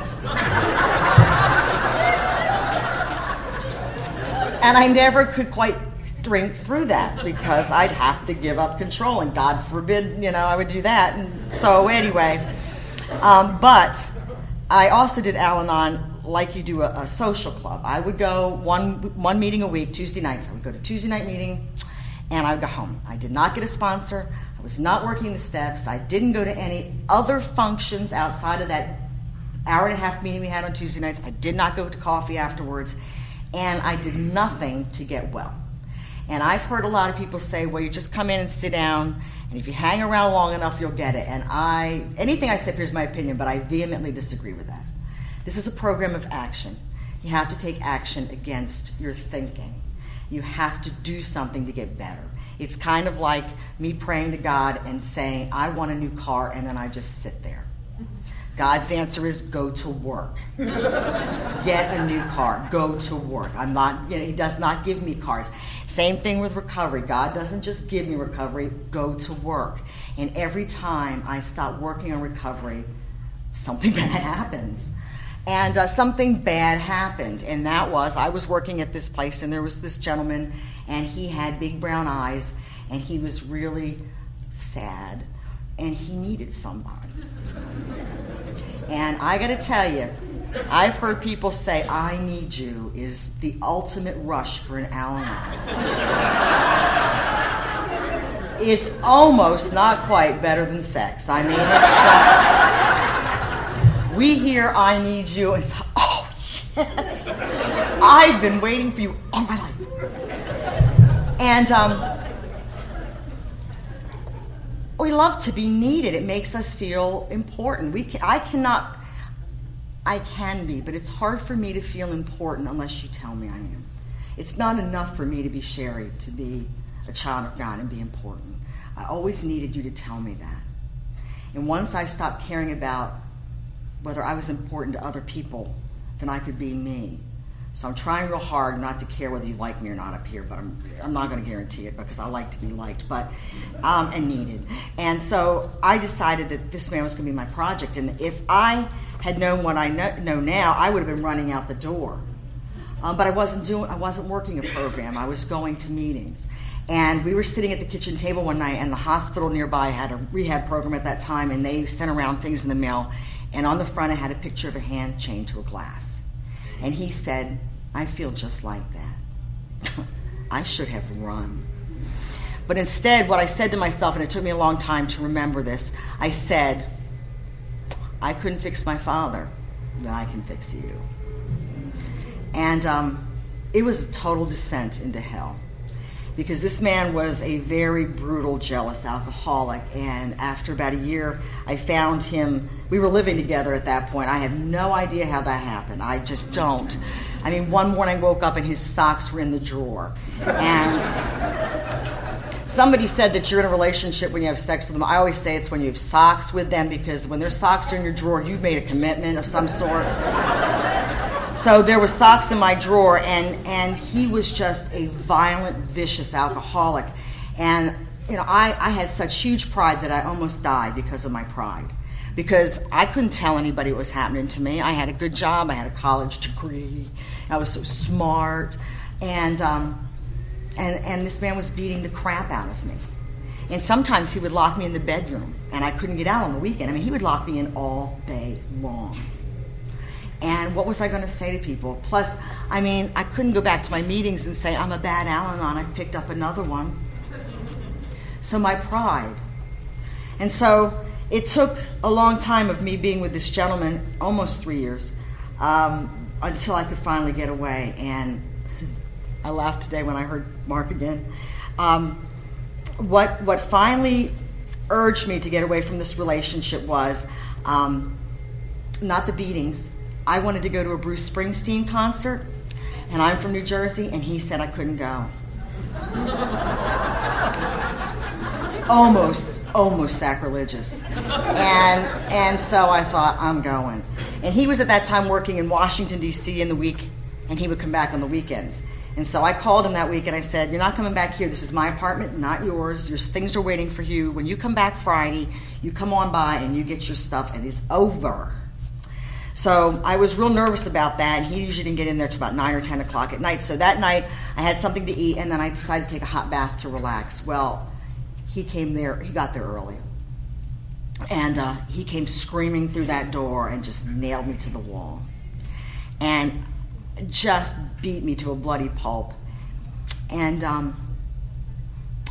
And I never could quite drink through that because I'd have to give up control, and God forbid, you know, I would do that. And so anyway, um, but I also did Al-Anon like you do a, a social club. I would go one one meeting a week, Tuesday nights. I would go to Tuesday night meeting, and I would go home. I did not get a sponsor. I was not working the steps. I didn't go to any other functions outside of that hour and a half meeting we had on Tuesday nights. I did not go to coffee afterwards, and I did nothing to get well. And I've heard a lot of people say, well, you just come in and sit down, and if you hang around long enough, you'll get it. And I, anything I say here is my opinion, but I vehemently disagree with that. This is a program of action. You have to take action against your thinking. You have to do something to get better. It's kind of like me praying to God and saying, I want a new car, and then I just sit there. God's answer is go to work. Get a new car. Go to work. I'm not, you know, he does not give me cars. Same thing with recovery. God doesn't just give me recovery. Go to work. And every time I stop working on recovery, something bad happens. And uh, something bad happened, and that was I was working at this place, and there was this gentleman, and he had big brown eyes, and he was really sad, and he needed somebody. And I got to tell you, I've heard people say, I need you is the ultimate rush for an Al-Anon. It's almost, not quite, better than sex. I mean, it's just, we hear I need you, and it's, oh, yes. I've been waiting for you all my life. And um, we love to be needed. It makes us feel important. We can, I cannot, I can be, but it's hard for me to feel important unless you tell me I am. It's not enough for me to be Sherry, to be a child of God and be important. I always needed you to tell me that. And once I stopped caring about whether I was important to other people, then I could be me. So I'm trying real hard not to care whether you like me or not up here, but I'm, I'm not going to guarantee it because I like to be liked, but um, and needed. And so I decided that this man was going to be my project. And if I had known what I know, know now, I would have been running out the door. Um, but I wasn't doing. I wasn't working a program. I was going to meetings. And we were sitting at the kitchen table one night, and the hospital nearby had a rehab program at that time, and they sent around things in the mail. And on the front, it had a picture of a hand chained to a glass. And he said, I feel just like that. I should have run. But instead, what I said to myself, and it took me a long time to remember this, I said, I couldn't fix my father, but I can fix you. And um, it was a total descent into hell. Because this man was a very brutal, jealous alcoholic. And after about a year, I found him. We were living together at that point. I have no idea how that happened. I just don't. I mean, one morning I woke up and his socks were in the drawer. And somebody said that you're in a relationship when you have sex with them. I always say it's when you have socks with them, because when their socks are in your drawer, you've made a commitment of some sort. So there were socks in my drawer, and, and he was just a violent, vicious alcoholic. And, you know, I, I had such huge pride that I almost died because of my pride. Because I couldn't tell anybody what was happening to me. I had a good job. I had a college degree. I was so smart. And, um, and, and this man was beating the crap out of me. And sometimes he would lock me in the bedroom, and I couldn't get out on the weekend. I mean, he would lock me in all day long. And what was I going to say to people? Plus, I mean, I couldn't go back to my meetings and say, I'm a bad Al-Anon, I've picked up another one. So my pride. And so it took a long time of me being with this gentleman, almost three years, um, until I could finally get away. And I laughed today when I heard Mark again. Um, what, what finally urged me to get away from this relationship was um, not the beatings. I wanted to go to a Bruce Springsteen concert, and I'm from New Jersey, and he said I couldn't go. It's almost, almost sacrilegious. And and so I thought, I'm going. And he was at that time working in Washington, D C in the week, and he would come back on the weekends. And so I called him that week, and I said, you're not coming back here. This is my apartment, not yours. Your things are waiting for you. When you come back Friday, you come on by, and you get your stuff, and it's over. So I was real nervous about that, and he usually didn't get in there till about nine or ten o'clock at night. So that night, I had something to eat, and then I decided to take a hot bath to relax. Well, he came there, he got there early. And uh, he came screaming through that door and just nailed me to the wall. And just beat me to a bloody pulp. And um,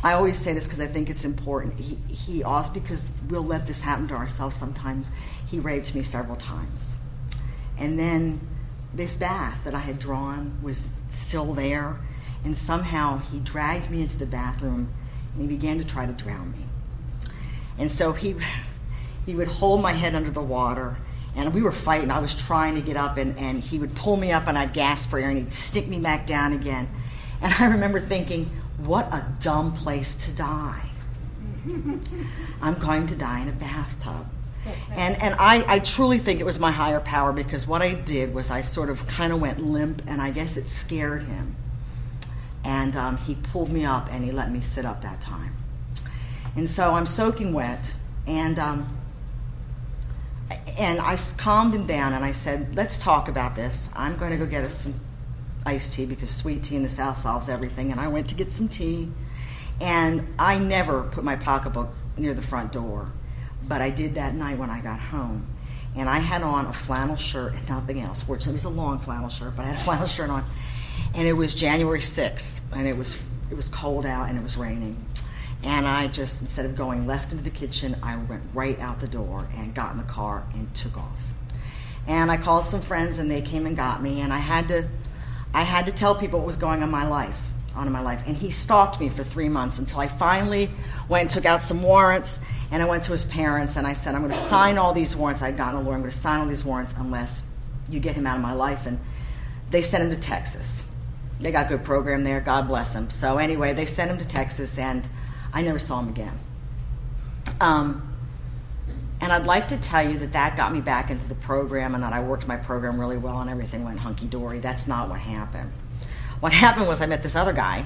I always say this because I think it's important. He, he also, because we'll let this happen to ourselves sometimes, he raped me several times. And then this bath that I had drawn was still there, and somehow he dragged me into the bathroom and he began to try to drown me. And so he he would hold my head under the water, and we were fighting. I was trying to get up, and, and he would pull me up, and I'd gasp for air, and he'd stick me back down again. And I remember thinking, what a dumb place to die. I'm going to die in a bathtub. And and I, I truly think it was my higher power, because what I did was I sort of kind of went limp, and I guess it scared him. And um, he pulled me up, and he let me sit up that time. And so I'm soaking wet, and um, and I calmed him down, and I said, let's talk about this. I'm going to go get us some iced tea, because sweet tea in the South solves everything. And I went to get some tea, and I never put my pocketbook near the front door, but I did that night when I got home. And I had on a flannel shirt and nothing else. Fortunately, it was a long flannel shirt, but I had a flannel shirt on. And it was January sixth, and it was it was cold out, and it was raining. And I just, instead of going left into the kitchen, I went right out the door and got in the car and took off. And I called some friends, and they came and got me, and I had to I had to tell people what was going on in my life, on in my life. And he stalked me for three months until I finally went and took out some warrants, and I went to his parents, and I said, I'm going to sign all these warrants. I'd gotten a lawyer. I'm going to sign all these warrants unless you get him out of my life. And they sent him to Texas. They got a good program there. God bless them. So anyway, they sent him to Texas, and I never saw him again. Um, and I'd like to tell you that that got me back into the program, and that I worked my program really well, and everything went hunky-dory. That's not what happened. What happened was I met this other guy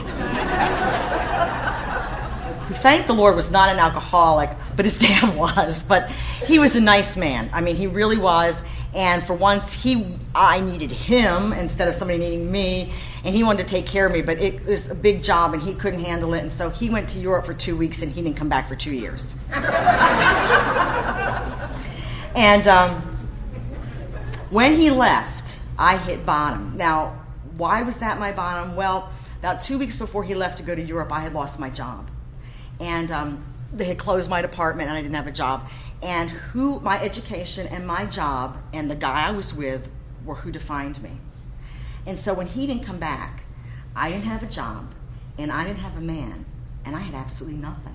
who, thank the Lord, was not an alcoholic, but his dad was. But he was a nice man. I mean, he really was. And for once, he, I needed him instead of somebody needing me, and he wanted to take care of me, but it was a big job, and he couldn't handle it, and so he went to Europe for two weeks, and he didn't come back for two years. And um, when he left, I hit bottom. Now, why was that my bottom? Well, about two weeks before he left to go to Europe, I had lost my job. And um, they had closed my department, and I didn't have a job. And who, my education and my job and the guy I was with were who defined me. And so when he didn't come back, I didn't have a job, and I didn't have a man, and I had absolutely nothing.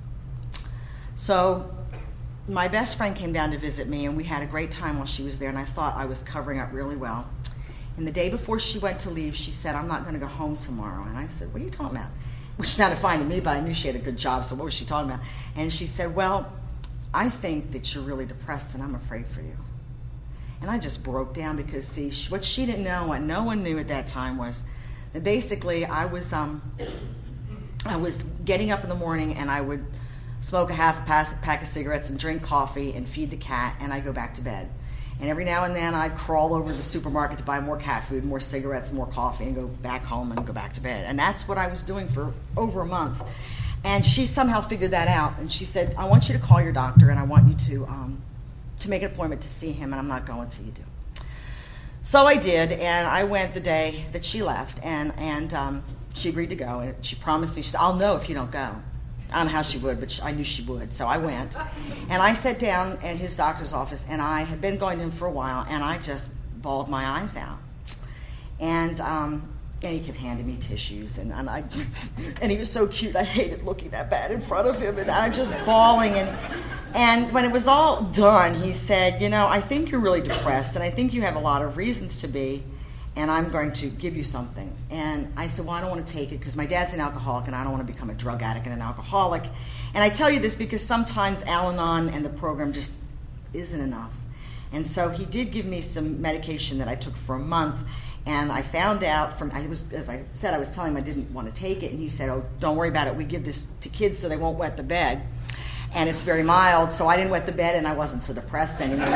So my best friend came down to visit me, and we had a great time while she was there, and I thought I was covering up really well. And the day before she went to leave, she said, I'm not going to go home tomorrow. And I said, what are you talking about? Which sounded fine to me, but I knew she had a good job, so what was she talking about? And she said, well, I think that you're really depressed, and I'm afraid for you. And I just broke down, because, see, what she didn't know, what no one knew at that time, was that basically I was um, I was getting up in the morning, and I would smoke a half a pack of cigarettes and drink coffee and feed the cat, and I'd go back to bed. And every now and then I'd crawl over to the supermarket to buy more cat food, more cigarettes, more coffee, and go back home and go back to bed. And that's what I was doing for over a month. And she somehow figured that out, and she said, I want you to call your doctor, and I want you to um, to make an appointment to see him, and I'm not going until you do. So I did, and I went the day that she left, and, and um, she agreed to go, and she promised me, she said, I'll know if you don't go. I don't know how she would, but she, I knew she would, so I went. And I sat down at his doctor's office, and I had been going to him for a while, and I just bawled my eyes out. And um, and he kept handing me tissues, and, and I and he was so cute. I hated looking that bad in front of him, and I'm just bawling. And and when it was all done, he said, you know, I think you're really depressed, and I think you have a lot of reasons to be, and I'm going to give you something. And I said, well, I don't want to take it because my dad's an alcoholic, and I don't want to become a drug addict and an alcoholic. And I tell you this because sometimes Al-Anon and the program just isn't enough. And so he did give me some medication that I took for a month, and I found out from, I was, as I said, I was telling him I didn't want to take it, and he said, oh, don't worry about it. We give this to kids so they won't wet the bed. And it's very mild, so I didn't wet the bed, and I wasn't so depressed anymore.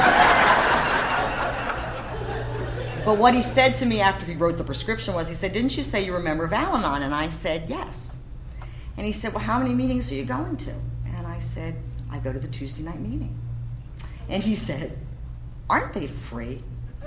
But what he said to me after he wrote the prescription was, he said, didn't you say you were a member of Al-Anon? And I said, yes. And he said, well, how many meetings are you going to? And I said, I go to the Tuesday night meeting. And he said, aren't they free?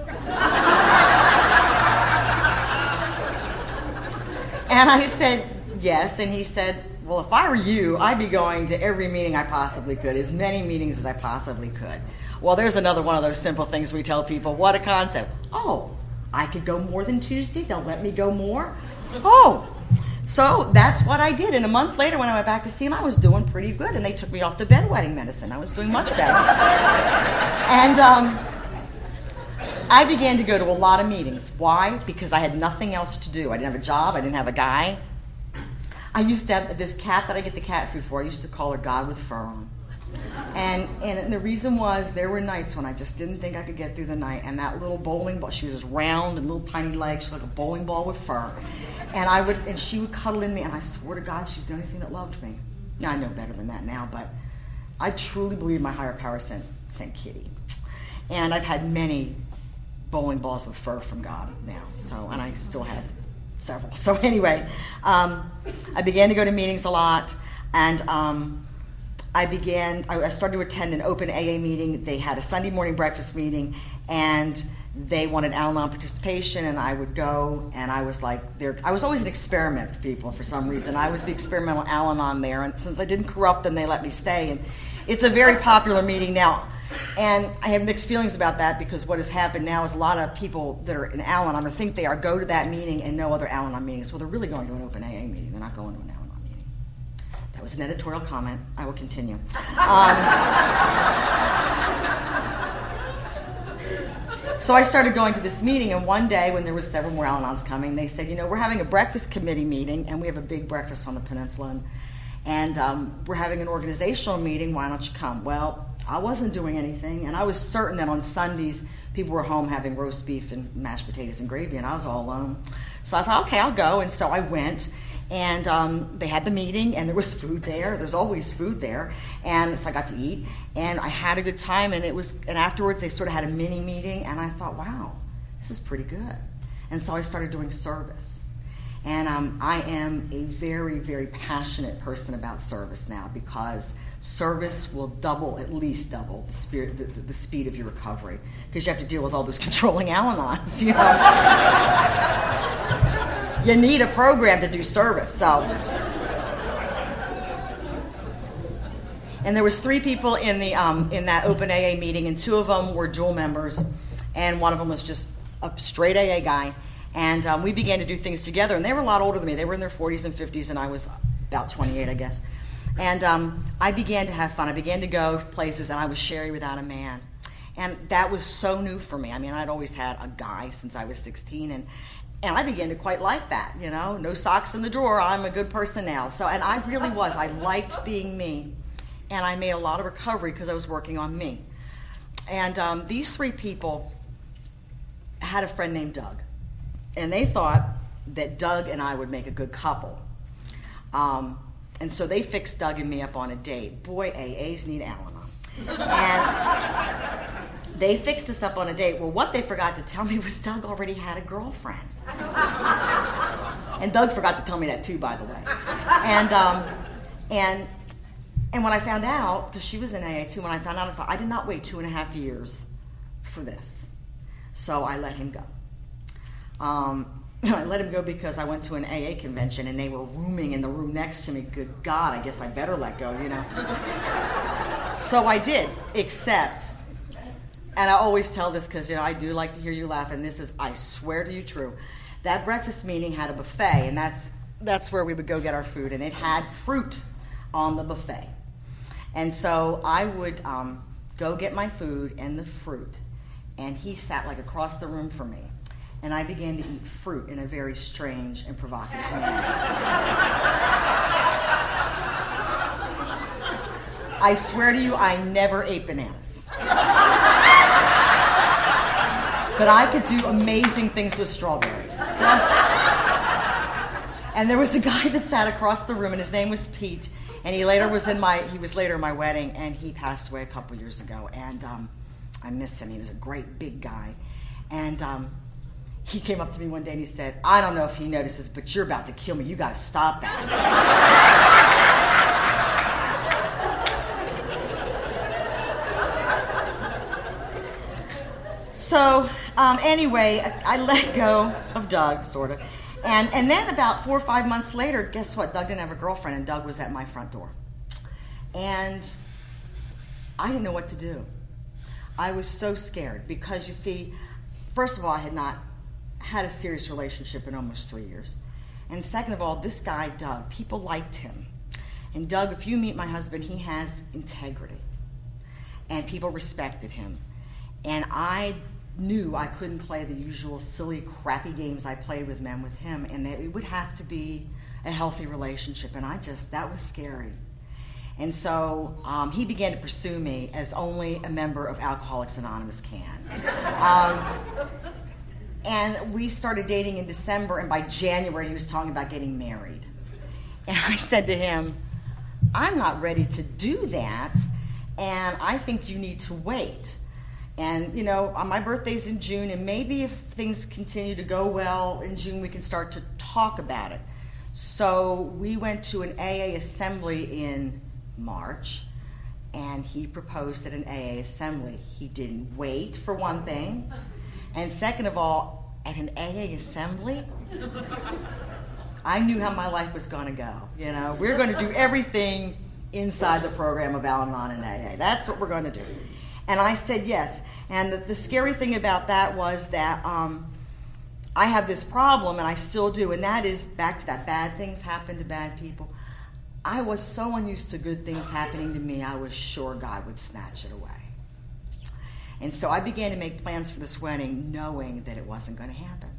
And I said, yes, and he said, well, if I were you, I'd be going to every meeting I possibly could, as many meetings as I possibly could. Well, there's another one of those simple things we tell people. What a concept. Oh, I could go more than Tuesday? They'll let me go more? Oh, so that's what I did. And a month later, when I went back to see him, I was doing pretty good, and they took me off the bedwetting medicine. I was doing much better. and um, I began to go to a lot of meetings. Why? Because I had nothing else to do. I didn't have a job. I didn't have a guy. I used to have this cat that I get the cat food for. I used to call her God with fur on. And, and the reason was there were nights when I just didn't think I could get through the night. And that little bowling ball, she was as round and little tiny legs. She was like a bowling ball with fur. And I would, and she would cuddle in me. And I swear to God, she's the only thing that loved me. Now I know better than that now, but I truly believe my higher power sent, sent Kitty. And I've had many bowling balls with fur from God now. So, and I still have several. So anyway, um, I began to go to meetings a lot, and um, I began, I, I started to attend an open A A meeting. They had a Sunday morning breakfast meeting, and they wanted Al-Anon participation, and I would go, and I was like, there. I was always an experiment for people for some reason. I was the experimental Al-Anon there, and since I didn't corrupt them, they let me stay. And it's a very popular meeting now. And I have mixed feelings about that, because what has happened now is a lot of people that are in Al-Anon or think they are go to that meeting and no other Al-Anon meetings. Well, they're really going to an open A A meeting. They're not going to an Al-Anon meeting. That was an editorial comment. I will continue. Um, so I started going to this meeting, and one day when there was several more Al-Anons coming, they said, you know, we're having a breakfast committee meeting, and we have a big breakfast on the peninsula, and, and um, we're having an organizational meeting. Why don't you come? Well, I wasn't doing anything, and I was certain that on Sundays people were home having roast beef and mashed potatoes and gravy, and I was all alone. So I thought, okay, I'll go. And so I went, and um, they had the meeting, and there was food there. There's always food there, and so I got to eat, and I had a good time. And it was, and afterwards they sort of had a mini meeting, and I thought, wow, this is pretty good. And so I started doing service. And um, I am a very, very passionate person about service now, because service will double, at least double, the, spirit, the, the, the speed of your recovery, because you have to deal with all those controlling Al-Anons, you know. You need a program to do service, so. And there was three people in the um, in that open A A meeting, and two of them were dual members, and one of them was just a straight A A guy. And um, we began to do things together, and they were a lot older than me. They were in their forties and fifties, and I was about twenty-eight, I guess. And um, I began to have fun. I began to go places, and I was Sherry without a man. And that was so new for me. I mean, I'd always had a guy since I was sixteen, and, and I began to quite like that, you know. No socks in the drawer, I'm a good person now. So, and I really was. I liked being me, and I made a lot of recovery because I was working on me. And um, these three people had a friend named Doug. And they thought that Doug and I would make a good couple. Um, and so they fixed Doug and me up on a date. Boy, A As need Al-Anon. And they fixed us up on a date. Well, what they forgot to tell me was Doug already had a girlfriend. And Doug forgot to tell me that too, by the way. And um, and and when I found out, because she was in A A too, when I found out, I thought, I did not wait two and a half years for this. So I let him go. Um, I let him go because I went to an A A convention, and they were rooming in the room next to me. Good God, I guess I better let go, you know. So I did, except, and I always tell this because, you know, I do like to hear you laugh, and this is, I swear to you, true. That breakfast meeting had a buffet, and that's that's where we would go get our food, and it had fruit on the buffet. And so I would um, go get my food and the fruit, and he sat like across the room from me. And I began to eat fruit in a very strange and provocative manner. I swear to you, I never ate bananas. But I could do amazing things with strawberries. Just. And there was a guy that sat across the room, and his name was Pete. And he later was in my he was later in my wedding, and he passed away a couple years ago. And um, I miss him. He was a great big guy. And um, he came up to me one day and he said, I don't know if he notices, but you're about to kill me. You got to stop that. So um, anyway, I let go of Doug, sort of. And, and then about four or five months later, guess what? Doug didn't have a girlfriend, and Doug was at my front door. And I didn't know what to do. I was so scared because, you see, first of all, I had not had a serious relationship in almost three years. And second of all, this guy, Doug, people liked him. And Doug, if you meet my husband, he has integrity. And people respected him. And I knew I couldn't play the usual silly, crappy games I played with men with him, and that it would have to be a healthy relationship. And I just, that was scary. And so um, he began to pursue me as only a member of Alcoholics Anonymous can. Um, and we started dating in December, and by January he was talking about getting married. And I said to him, I'm not ready to do that, and I think you need to wait. And, you know, my birthday's in June, and maybe if things continue to go well in June, we can start to talk about it. So we went to an A A assembly in March, and he proposed at an A A assembly. He didn't wait, for one thing. And second of all, at an A A assembly, I knew how my life was going to go. You know, we're going to do everything inside the program of Al-Anon and A A. That's what we're going to do. And I said yes. And the, the scary thing about that was that um, I have this problem, and I still do, and that is back to that bad things happen to bad people. I was so unused to good things happening to me, I was sure God would snatch it away. And so I began to make plans for this wedding knowing that it wasn't going to happen.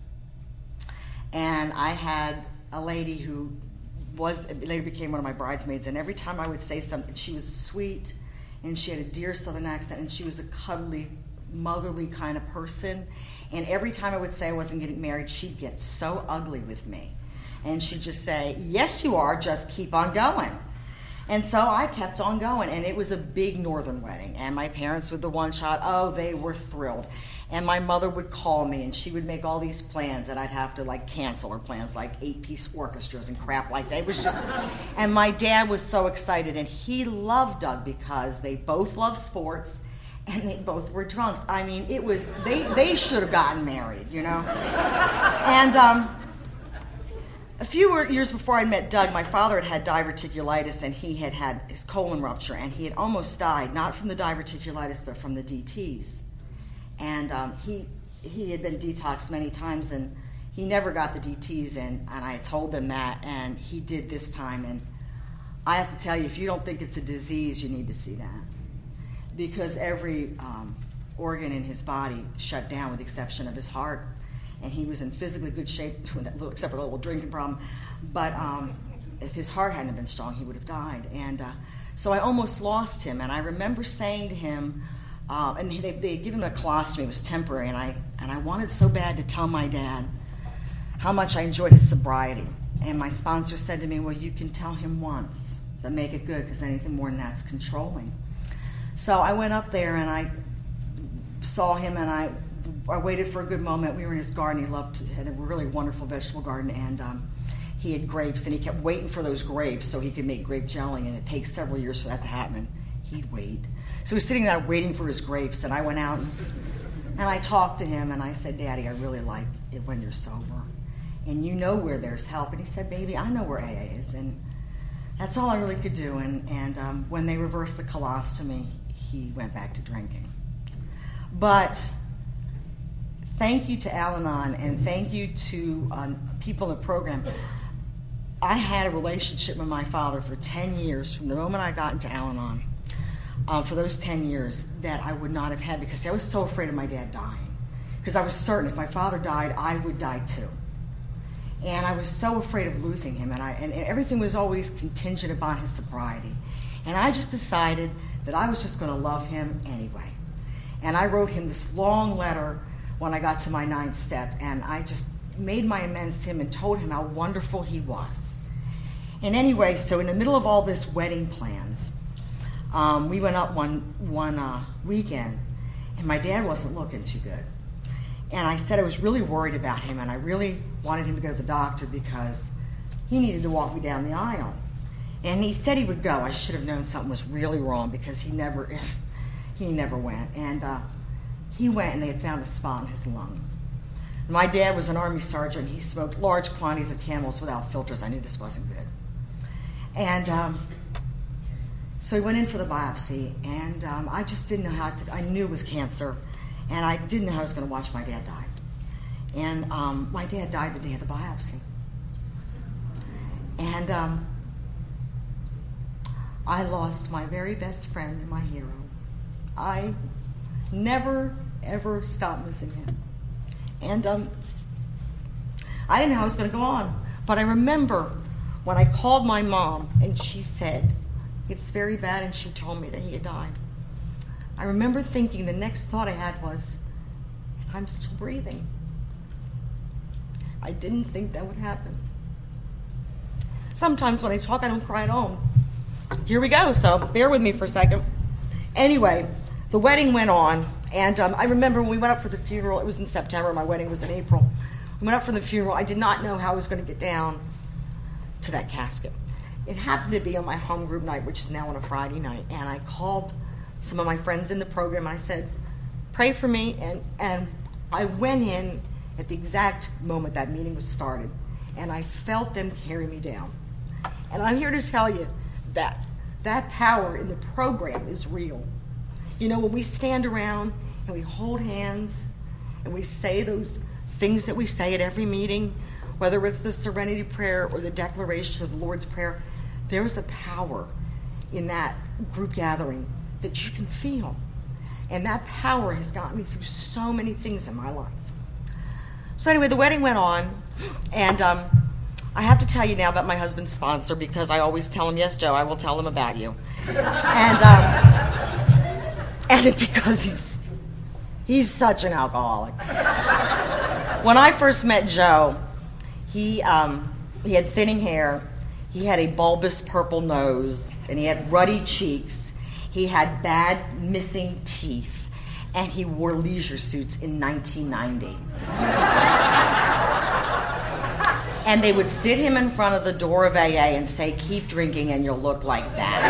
And I had a lady who was later became one of my bridesmaids, and every time I would say something, she was sweet, and she had a dear Southern accent, and she was a cuddly, motherly kind of person. And every time I would say I wasn't getting married, she'd get so ugly with me. And she'd just say, yes, you are, just keep on going. And so I kept on going, and it was a big northern wedding. And my parents with the one shot, oh, they were thrilled. And my mother would call me, and she would make all these plans, and I'd have to, like, cancel her plans, like eight-piece orchestras and crap like that. It was just, and my dad was so excited, and he loved Doug because they both loved sports, and they both were drunks. I mean, it was, they, they should have gotten married, you know? And um, a few years before I met Doug, my father had had diverticulitis, and he had had his colon rupture, and he had almost died, not from the diverticulitis, but from the D Ts. And um, he he had been detoxed many times, and he never got the D Ts, and, and I told him that, and he did this time. And I have to tell you, if you don't think it's a disease, you need to see that. Because every um, organ in his body shut down with the exception of his heart. And he was in physically good shape, except for a little drinking problem. But um, if his heart hadn't been strong, he would have died. And uh, so I almost lost him, and I remember saying to him, Uh, and they they had given him a colostomy. It was temporary, and I and I wanted so bad to tell my dad how much I enjoyed his sobriety. And my sponsor said to me, "Well, you can tell him once, but make it good, because anything more than that's controlling." So I went up there and I saw him, and I I waited for a good moment. We were in his garden. He loved had a really wonderful vegetable garden, and um, he had grapes, and he kept waiting for those grapes so he could make grape jelly, and it takes several years for that to happen. And he'd wait. So he was sitting there waiting for his grapes, and I went out and, and I talked to him, and I said, "Daddy, I really like it when you're sober. And you know where there's help." And he said, "Baby, I know where A A is." And that's all I really could do. And, and um, when they reversed the colostomy, he went back to drinking. But thank you to Al-Anon, and thank you to um, people in the program. I had a relationship with my father for ten years from the moment I got into Al-Anon. Um, for those ten years that I would not have had, because I was so afraid of my dad dying. Because I was certain if my father died, I would die too. And I was so afraid of losing him, and, I, and, and everything was always contingent upon his sobriety. And I just decided that I was just going to love him anyway. And I wrote him this long letter when I got to my ninth step, and I just made my amends to him and told him how wonderful he was. And anyway, so in the middle of all this wedding plans, Um, we went up one one uh, weekend, and my dad wasn't looking too good. And I said I was really worried about him, and I really wanted him to go to the doctor because he needed to walk me down the aisle. And he said he would go. I should have known something was really wrong because he never he never went. And uh, he went, and they had found a spot in his lung. My dad was an Army sergeant. He smoked large quantities of Camels without filters. I knew this wasn't good. And um, so he went in for the biopsy, and um, I just didn't know how I could. I knew it was cancer, and I didn't know how I was going to watch my dad die. And um, my dad died the day of the biopsy. And um, I lost my very best friend and my hero. I never, ever stopped missing him. And um, I didn't know how I was going to go on. But I remember when I called my mom and she said, it's very bad, and she told me that he had died. I remember thinking the next thought I had was, I'm still breathing. I didn't think that would happen. Sometimes when I talk, I don't cry at home. Here we go, so bear with me for a second. Anyway, the wedding went on, and um, I remember when we went up for the funeral, it was in September, my wedding was in April. We went up for the funeral, I did not know how I was going to get down to that casket. It happened to be on my home group night, which is now on a Friday night, and I called some of my friends in the program, and I said, pray for me, and, and I went in at the exact moment that meeting was started, and I felt them carry me down. And I'm here to tell you that that power in the program is real. You know, when we stand around and we hold hands and we say those things that we say at every meeting, whether it's the Serenity Prayer or the declaration of the Lord's Prayer, there is a power in that group gathering that you can feel. And that power has gotten me through so many things in my life. So anyway, the wedding went on, and um, I have to tell you now about my husband's sponsor, because I always tell him, yes, Joe, I will tell him about you. And um, and it's because he's he's such an alcoholic. When I first met Joe, he um, he had thinning hair, he had a bulbous purple nose, and he had ruddy cheeks. He had bad missing teeth, and he wore leisure suits in nineteen ninety. And they would sit him in front of the door of A A and say, keep drinking and you'll look like that.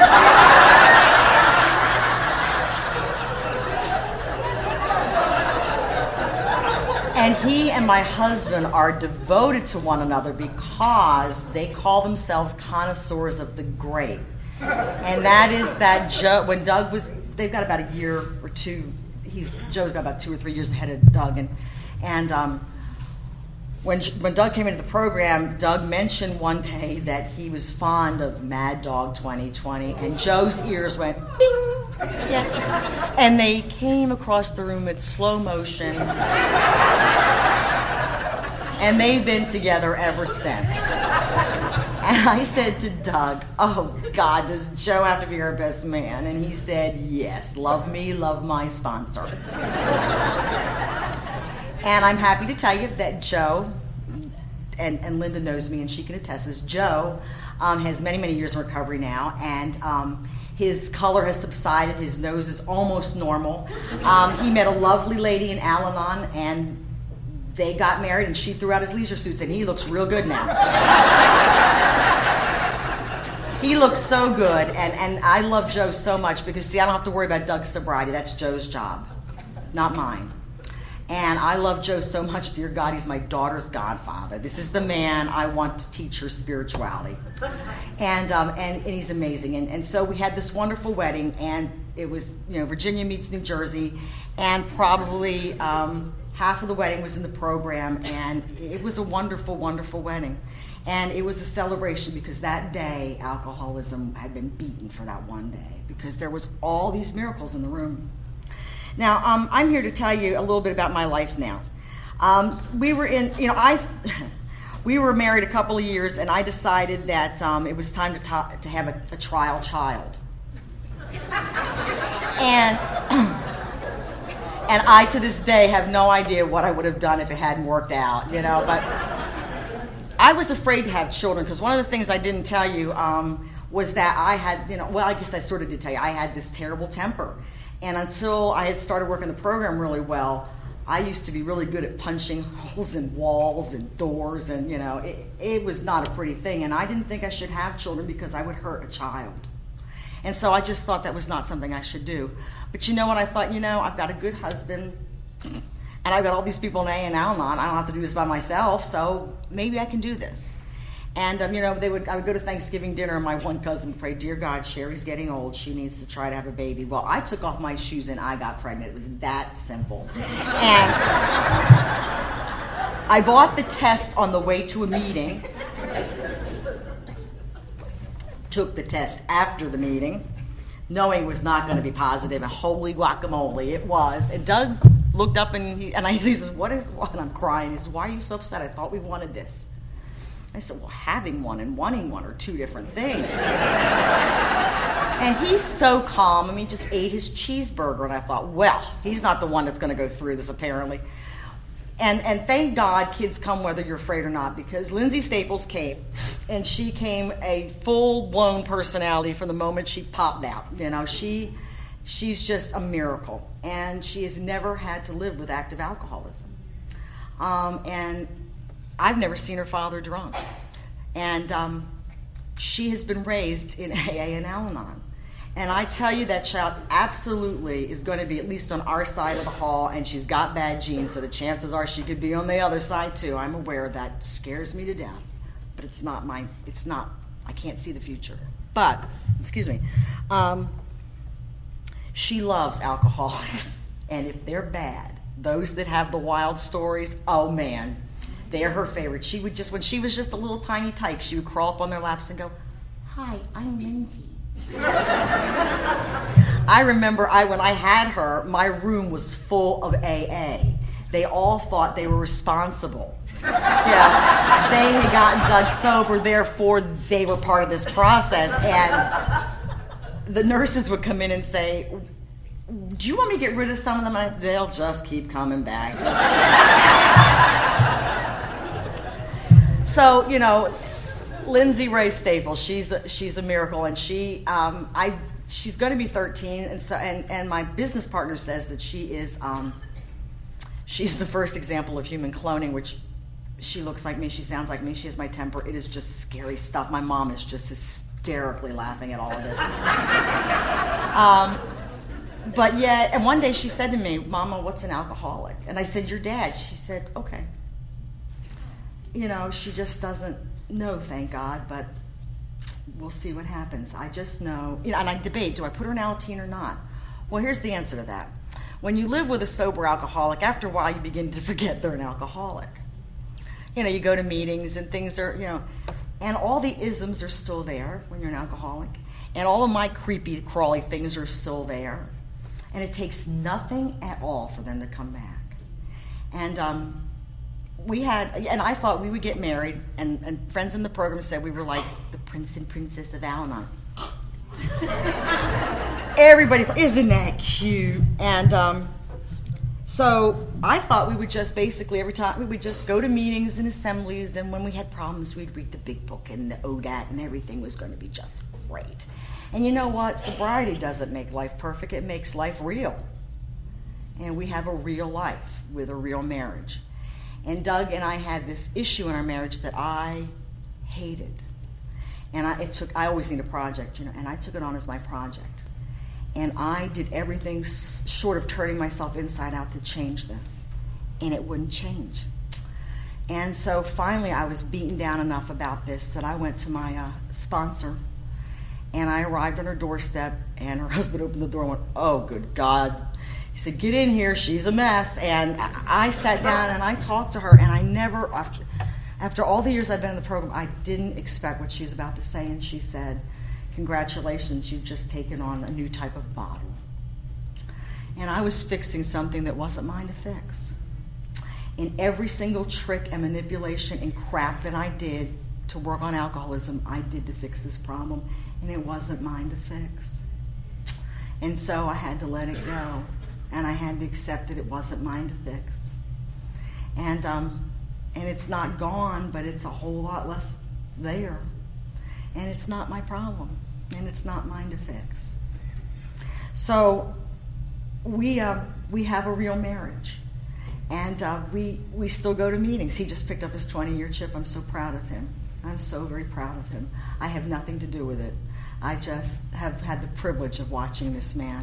And he and my husband are devoted to one another because they call themselves connoisseurs of the grape. And that is that Joe, when Doug was, they've got about a year or two, he's Joe's got about two or three years ahead of Doug. And, and um, when, when Doug came into the program, Doug mentioned one day that he was fond of Mad Dog twenty twenty, and Joe's ears went bing. Yeah. And they came across the room in slow motion. And they've been together ever since. And I said to Doug, oh, God, does Joe have to be our best man? And he said, yes, love me, love my sponsor. And I'm happy to tell you that Joe, and, and Linda knows me and she can attest this, Joe um, has many, many years in recovery now, and um, his color has subsided, his nose is almost normal. Um, he met a lovely lady in Al-Anon, and they got married, and she threw out his leisure suits, and he looks real good now. He looks so good, and, and I love Joe so much because, see, I don't have to worry about Doug's sobriety. That's Joe's job, not mine. And I love Joe so much, dear God, he's my daughter's godfather. This is the man I want to teach her spirituality. And um, and, and he's amazing. And, and so we had this wonderful wedding, and it was, you know, Virginia meets New Jersey, and probably um, half of the wedding was in the program, and it was a wonderful, wonderful wedding. And it was a celebration because that day, alcoholism had been beaten for that one day because there was all these miracles in the room. Now, um, I'm here to tell you a little bit about my life now. Um, we were in, you know, I, we were married a couple of years, and I decided that um, it was time to ta- to have a, a trial child. And and I, to this day, have no idea what I would have done if it hadn't worked out, you know. But I was afraid to have children because one of the things I didn't tell you um, was that I had, you know, well, I guess I sort of did tell you, I had this terrible temper. And until I had started working the program really well, I used to be really good at punching holes in walls and doors, and, you know, it, it was not a pretty thing. And I didn't think I should have children because I would hurt a child. And so I just thought that was not something I should do. But you know what? I thought, you know, I've got a good husband, And I've got all these people in A and Al-Anon. I don't have to do this by myself, so maybe I can do this. And, um, you know, they would. I would go to Thanksgiving dinner, and my one cousin would pray, dear God, Sherry's getting old. She needs to try to have a baby. Well, I took off my shoes, and I got pregnant. It was that simple. And I bought the test on the way to a meeting, took the test after the meeting, knowing it was not going to be positive, and holy guacamole, it was. And Doug looked up, and he, and I, he says, what is what? And I'm crying. He says, why are you so upset? I thought we wanted this. I said, well, having one and wanting one are two different things. And he's so calm. I mean, he just ate his cheeseburger, and I thought, well, he's not the one that's going to go through this, apparently. And and thank God kids come whether you're afraid or not, because Lindsay Staples came, and she came a full-blown personality from the moment she popped out. You know, she she's just a miracle, and she has never had to live with active alcoholism. Um, and I've never seen her father drunk. And um, she has been raised in A A and Al-Anon. And I tell you, that child absolutely is going to be at least on our side of the hall, and she's got bad genes, so the chances are she could be on the other side too. I'm aware of that. It scares me to death. But it's not my, it's not, I can't see the future. But, excuse me, um, she loves alcoholics. And if they're bad, those that have the wild stories, oh man, they're her favorite. She would just, when she was just a little tiny tyke, she would crawl up on their laps and go, hi, I'm Lindsay. I remember I when I had her, my room was full of A A. They all thought they were responsible. Yeah, they had gotten Doug sober, therefore they were part of this process. And the nurses would come in and say, do you want me to get rid of some of them? And I, they'll just keep coming back. Just... So, you know, Lindsay Ray Staples, she's a, she's a miracle, and she um, I she's going to be thirteen, and so and, and my business partner says that she is um, she's the first example of human cloning, which she looks like me, she sounds like me, she has my temper. It is just scary stuff. My mom is just hysterically laughing at all of this. um, but yet, and one day she said to me, Mama, what's an alcoholic? And I said, your dad. She said, okay. You know, she just doesn't know, thank God, but we'll see what happens. I just know, you know, and I debate, do I put her in Alateen or not? Well, here's the answer to that. When you live with a sober alcoholic, after a while you begin to forget they're an alcoholic. You know, you go to meetings and things are, you know, and all the isms are still there when you're an alcoholic, and all of my creepy, crawly things are still there, and it takes nothing at all for them to come back. And um, we had, and I thought we would get married, and, and friends in the program said we were like the Prince and Princess of Al-Anon. Everybody thought, isn't that cute? And um, so I thought we would just basically, every time, we would just go to meetings and assemblies, and when we had problems, we'd read the big book and the O D A T, and everything was going to be just great. And you know what? Sobriety doesn't make life perfect. It makes life real. And we have a real life with a real marriage. And Doug and I had this issue in our marriage that I hated. And I, it took, I always need a project, you know, and I took it on as my project. And I did everything s- short of turning myself inside out to change this. And it wouldn't change. And so finally I was beaten down enough about this that I went to my uh, sponsor, and I arrived on her doorstep, and her husband opened the door and went, oh, good God. He said, get in here, she's a mess. And I sat down and I talked to her, and I never, after, after all the years I've been in the program, I didn't expect what she was about to say. And she said, congratulations, you've just taken on a new type of bottle. And I was fixing something that wasn't mine to fix. And every single trick and manipulation and crap that I did to work on alcoholism, I did to fix this problem, and it wasn't mine to fix. And so I had to let it go. And I had to accept that it wasn't mine to fix. And um, and it's not gone, but it's a whole lot less there. And it's not my problem. And it's not mine to fix. So we uh, we have a real marriage. And uh, we, we still go to meetings. He just picked up his twenty-year chip. I'm so proud of him. I'm so very proud of him. I have nothing to do with it. I just have had the privilege of watching this man.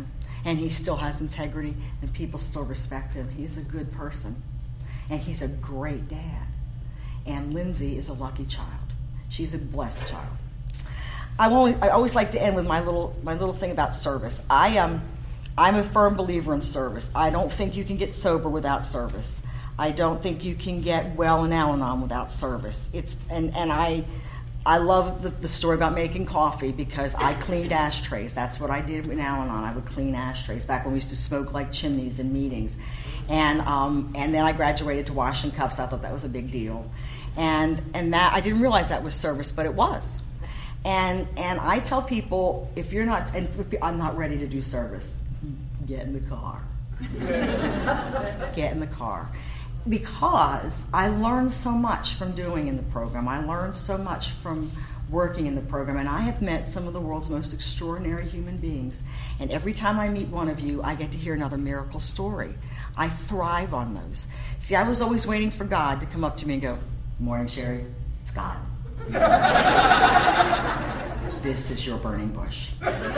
and he still has integrity, and people still respect him. He is a good person, and he's a great dad. And Lindsay is a lucky child. She's a blessed child. I, won't, I always like to end with my little my little thing about service. I am I'm a firm believer in service. I don't think you can get sober without service. I don't think you can get well in Al-Anon without service. It's and, and I I love the, the story about making coffee because I cleaned ashtrays. That's what I did in Al-Anon. I would clean ashtrays back when we used to smoke like chimneys in meetings. And um, and then I graduated to washing cups. I thought that was a big deal. And and that I didn't realize that was service, but it was. And and I tell people, if you're not, and I'm not ready to do service, get in the car. Get in the car. Because I learned so much from doing in the program. I learned so much from working in the program. And I have met some of the world's most extraordinary human beings. And every time I meet one of you, I get to hear another miracle story. I thrive on those. See, I was always waiting for God to come up to me and go, "Good morning, Sherry. It's God. This is your burning bush."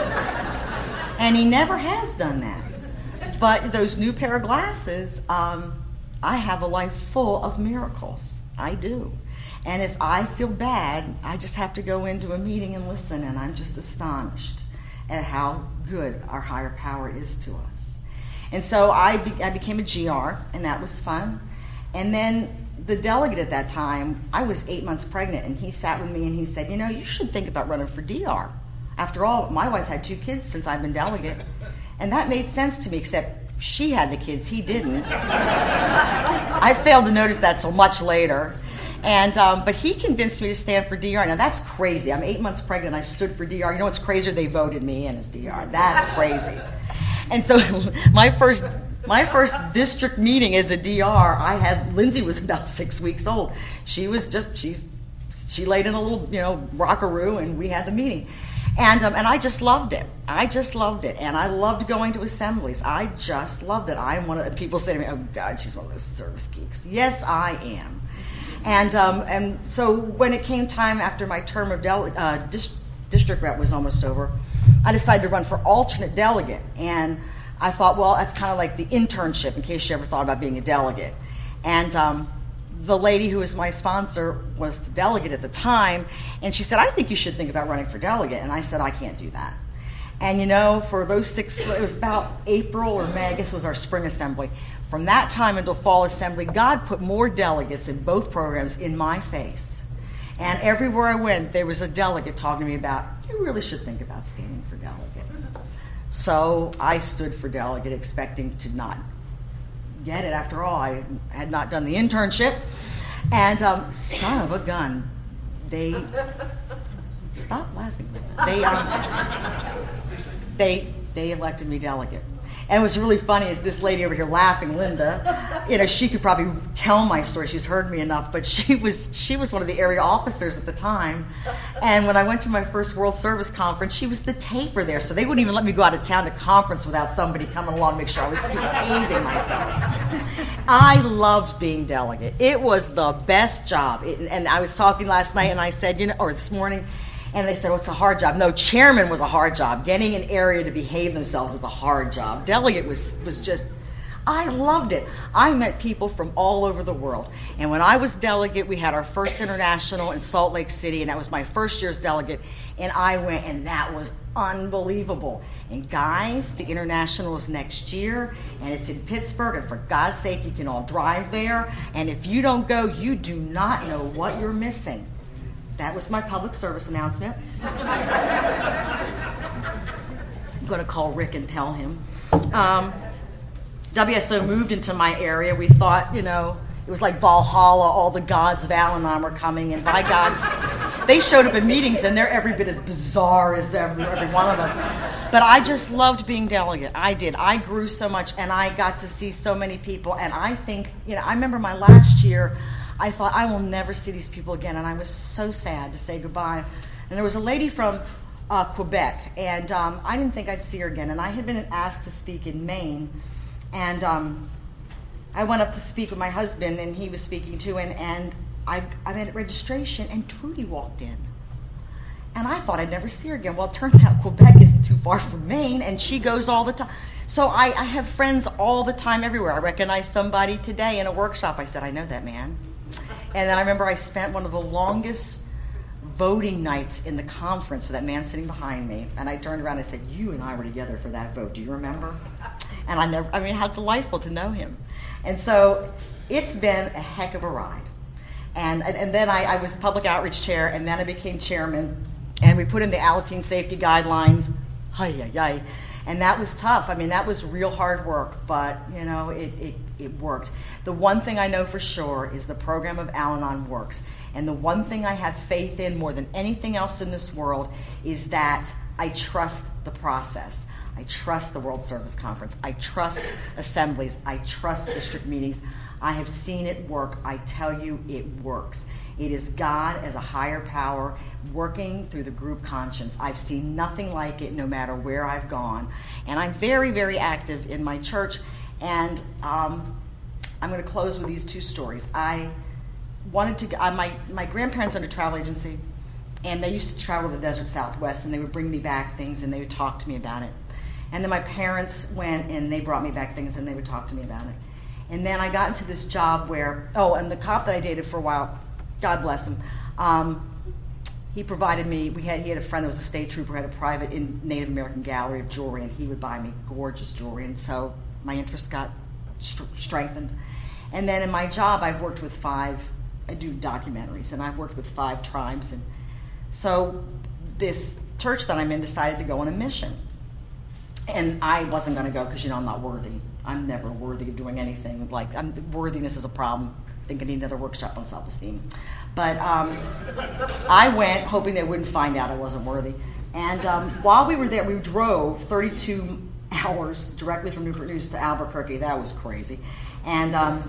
And he never has done that. But those new pair of glasses, um, I have a life full of miracles. I do. And if I feel bad, I just have to go into a meeting and listen, and I'm just astonished at how good our higher power is to us. And so I, be- I became a G R, and that was fun. And then the delegate at that time, I was eight months pregnant, and he sat with me and he said, "You know, you should think about running for D R. After all, my wife had two kids since I've been delegate." And that made sense to me, except she had the kids, he didn't. I failed to notice that till much later. And um, but he convinced me to stand for D R. Now that's crazy. I'm eight months pregnant, I stood for D R. You know what's crazier? They voted me in as D R. That's crazy. And so my first my first district meeting as a D R, I had, Lindsay was about six weeks old. She was just, she's, she laid in a little, you know, rockaroo, and we had the meeting. And um, and I just loved it. I just loved it. And I loved going to assemblies. I just loved it. I'm one of the people say to me, "Oh, God, she's one of those service geeks." Yes, I am. And um, and so when it came time after my term of dele- uh, dis- district rep was almost over, I decided to run for alternate delegate. And I thought, well, that's kind of like the internship, in case you ever thought about being a delegate. And um, the lady who was my sponsor was the delegate at the time, and she said, "I think you should think about running for delegate." And I said, "I can't do that." And you know, for those six, it was about April or May, I guess it was our spring assembly. From that time until fall assembly, God put more delegates in both programs in my face. And everywhere I went, there was a delegate talking to me about, "You really should think about standing for delegate." So I stood for delegate, expecting to not get it. After all, I had not done the internship. And um, son of a gun, they stop laughing. They um, they they elected me delegate. And what's really funny is this lady over here laughing, Linda, you know, she could probably tell my story. She's heard me enough, but she was she was one of the area officers at the time. And when I went to my first World Service Conference, she was the taper there. So they wouldn't even let me go out of town to conference without somebody coming along to make sure I was behaving myself. I loved being delegate. It was the best job. It, and I was talking last night, and I said, you know, or this morning, and they said, "Oh, it's a hard job." No, chairman was a hard job. Getting an area to behave themselves is a hard job. Delegate was, was just, I loved it. I met people from all over the world. And when I was delegate, we had our first international in Salt Lake City, and that was my first year's delegate. And I went, and that was unbelievable. And guys, the international is next year, and it's in Pittsburgh, and for God's sake, you can all drive there. And if you don't go, you do not know what you're missing. That was my public service announcement. I'm going to call Rick and tell him. Um, W S O moved into my area. We thought, you know, it was like Valhalla. All the gods of Al-Anon were coming, and by God, they showed up in meetings, and they're every bit as bizarre as every, every one of us. But I just loved being delegate. I did. I grew so much, and I got to see so many people. And I think, you know, I remember my last year, I thought, I will never see these people again, and I was so sad to say goodbye. And there was a lady from uh, Quebec, and um, I didn't think I'd see her again. And I had been asked to speak in Maine, and um, I went up to speak with my husband, and he was speaking too, and, and I, I made registration, and Trudy walked in. And I thought I'd never see her again. Well, it turns out Quebec isn't too far from Maine, and she goes all the time. So I, I have friends all the time everywhere. I recognized somebody today in a workshop. I said, I know that man. And then I remember I spent one of the longest voting nights in the conference with that man sitting behind me. And I turned around and I said, you and I were together for that vote. Do you remember? And I never, I mean, how delightful to know him. And so it's been a heck of a ride. And, and, and then I, I was public outreach chair, and then I became chairman. And we put in the Alateen safety guidelines. Hi, hi, hi. And that was tough. I mean, that was real hard work, but, you know, it, it, it worked. The one thing I know for sure is the program of Al-Anon works. And the one thing I have faith in more than anything else in this world is that I trust the process. I trust the World Service Conference. I trust assemblies. I trust district meetings. I have seen it work. I tell you, it works. It is God as a higher power working through the group conscience. I've seen nothing like it no matter where I've gone. And I'm very, very active in my church. And um, I'm going to close with these two stories. I wanted to, uh, my, my grandparents owned a travel agency, and they used to travel to the desert Southwest, and they would bring me back things, and they would talk to me about it. And then my parents went, and they brought me back things, and they would talk to me about it. And then I got into this job where, oh, and the cop that I dated for a while, God bless him, um, he provided me, we had, he had a friend that was a state trooper, had a private in Native American gallery of jewelry, and he would buy me gorgeous jewelry, and so my interest got st- strengthened. And then in my job, I've worked with five, I do documentaries, and I've worked with five tribes, and so this church that I'm in decided to go on a mission. And I wasn't going to go because, you know, I'm not worthy. I'm never worthy of doing anything. Like, I'm, worthiness is a problem. I think I need another workshop on self-esteem. But um, I went hoping they wouldn't find out I wasn't worthy. And um, while we were there, we drove thirty-two hours directly from Newport News to Albuquerque. That was crazy. And um,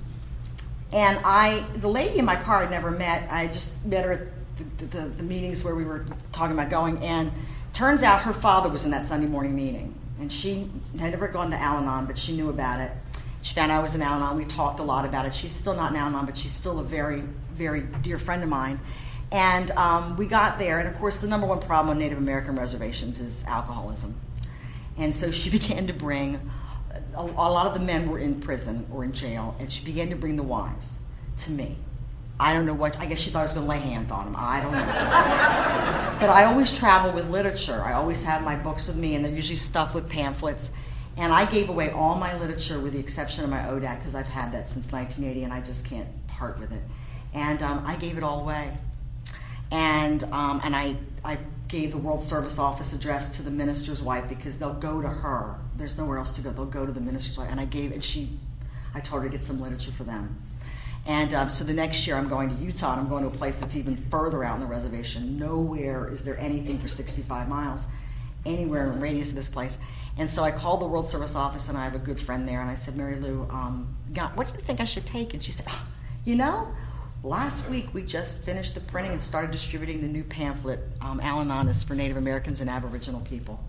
and I, the lady in my car I'd never met. I just met her at the, the, the meetings where we were talking about going. And turns out her father was in that Sunday morning meeting. And she had never gone to Al-Anon, but she knew about it. She found out I was in Al-Anon. We talked a lot about it. She's still not in Al-Anon, but she's still a very, very dear friend of mine. And um, we got there, and of course the number one problem on Native American reservations is alcoholism. And so she began to bring, a, a lot of the men were in prison or in jail, and she began to bring the wives to me. I don't know what, I guess she thought I was going to lay hands on them. I don't know. But I always travel with literature. I always have my books with me, and they're usually stuffed with pamphlets. And I gave away all my literature with the exception of my O D A C because I've had that since nineteen eighty, and I just can't part with it. And um, I gave it all away. And um, and I, I gave the World Service Office address to the minister's wife because they'll go to her. There's nowhere else to go. They'll go to the minister's wife. And I gave, and she, I told her to get some literature for them. And um, so the next year I'm going to Utah, and I'm going to a place that's even further out on the reservation. Nowhere is there anything for sixty-five miles, anywhere in the radius of this place. And so I called the World Service Office, and I have a good friend there, and I said, Mary Lou, um, God, what do you think I should take? And she said, oh, you know, last week we just finished the printing and started distributing the new pamphlet, um, Al-Anon is for Native Americans and Aboriginal people.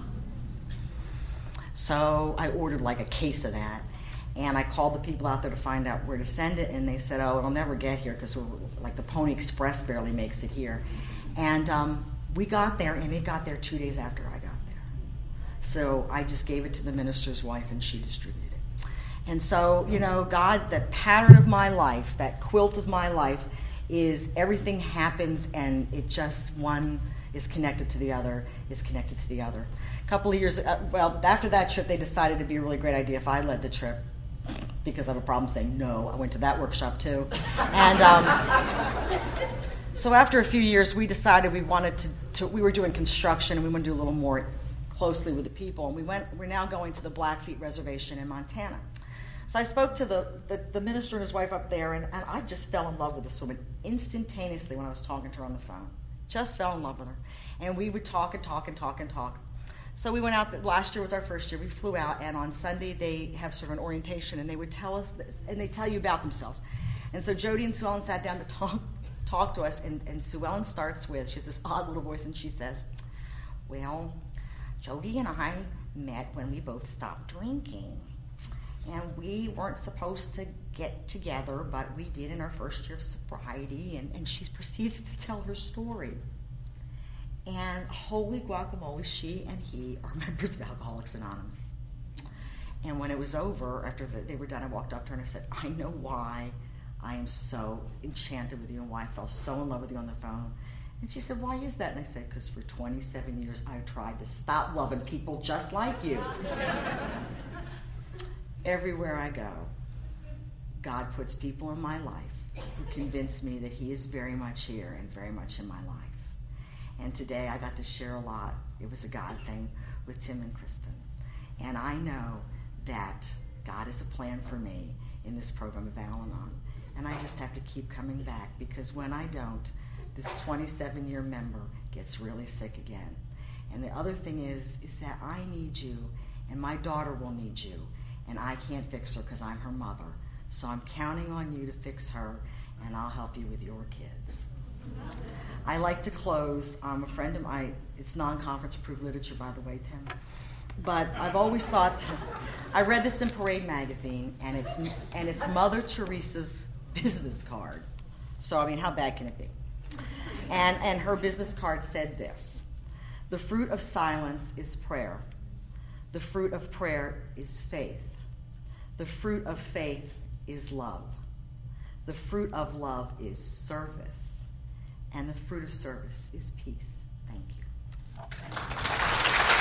So I ordered like a case of that. And I called the people out there to find out where to send it, and they said, oh, it'll never get here because like the Pony Express barely makes it here. And um, we got there, and it got there two days after I got there. So I just gave it to the minister's wife, and she distributed it. And so, you know, God, the pattern of my life, that quilt of my life, is everything happens, and it just, one is connected to the other, is connected to the other. A couple of years, uh, well, after that trip, they decided it'd be a really great idea if I led the trip, because I have a problem saying no. I went to that workshop too. And um, so after a few years, we decided we wanted to, to, we were doing construction, and we wanted to do a little more closely with the people. And we went, we're now going to the Blackfeet Reservation in Montana. So I spoke to the, the, the minister and his wife up there, and, and I just fell in love with this woman instantaneously when I was talking to her on the phone. Just fell in love with her. And we would talk and talk and talk and talk. So we went out, last year was our first year, we flew out, and on Sunday they have sort of an orientation, and they would tell us, and they tell you about themselves. And so Jody and Sue Ellen sat down to talk, talk to us, and, and Sue Ellen starts with, she has this odd little voice, and she says, well, Jody and I met when we both stopped drinking. And we weren't supposed to get together, but we did in our first year of sobriety, and, and she proceeds to tell her story. And holy guacamole, she and he are members of Alcoholics Anonymous. And when it was over, after the, they were done, I walked up to her and I said, I know why I am so enchanted with you and why I fell so in love with you on the phone. And she said, why is that? And I said, because for twenty-seven years I've tried to stop loving people just like you. Everywhere I go, God puts people in my life who convince me that he is very much here and very much in my life. And today I got to share a lot. It was a God thing with Tim and Kristen. And I know that God has a plan for me in this program of Al-Anon. And I just have to keep coming back, because when I don't, this twenty-seven-year member gets really sick again. And the other thing is, is that I need you, and my daughter will need you, and I can't fix her because I'm her mother. So I'm counting on you to fix her, and I'll help you with your kids. I like to close. Um, a friend of mine, it's non-conference approved literature, by the way, Tim. But I've always thought, that, I read this in Parade magazine, and it's and it's Mother Teresa's business card. So, I mean, how bad can it be? And, and her business card said this: the fruit of silence is prayer. The fruit of prayer is faith. The fruit of faith is love. The fruit of love is service. And the fruit of service is peace. Thank you.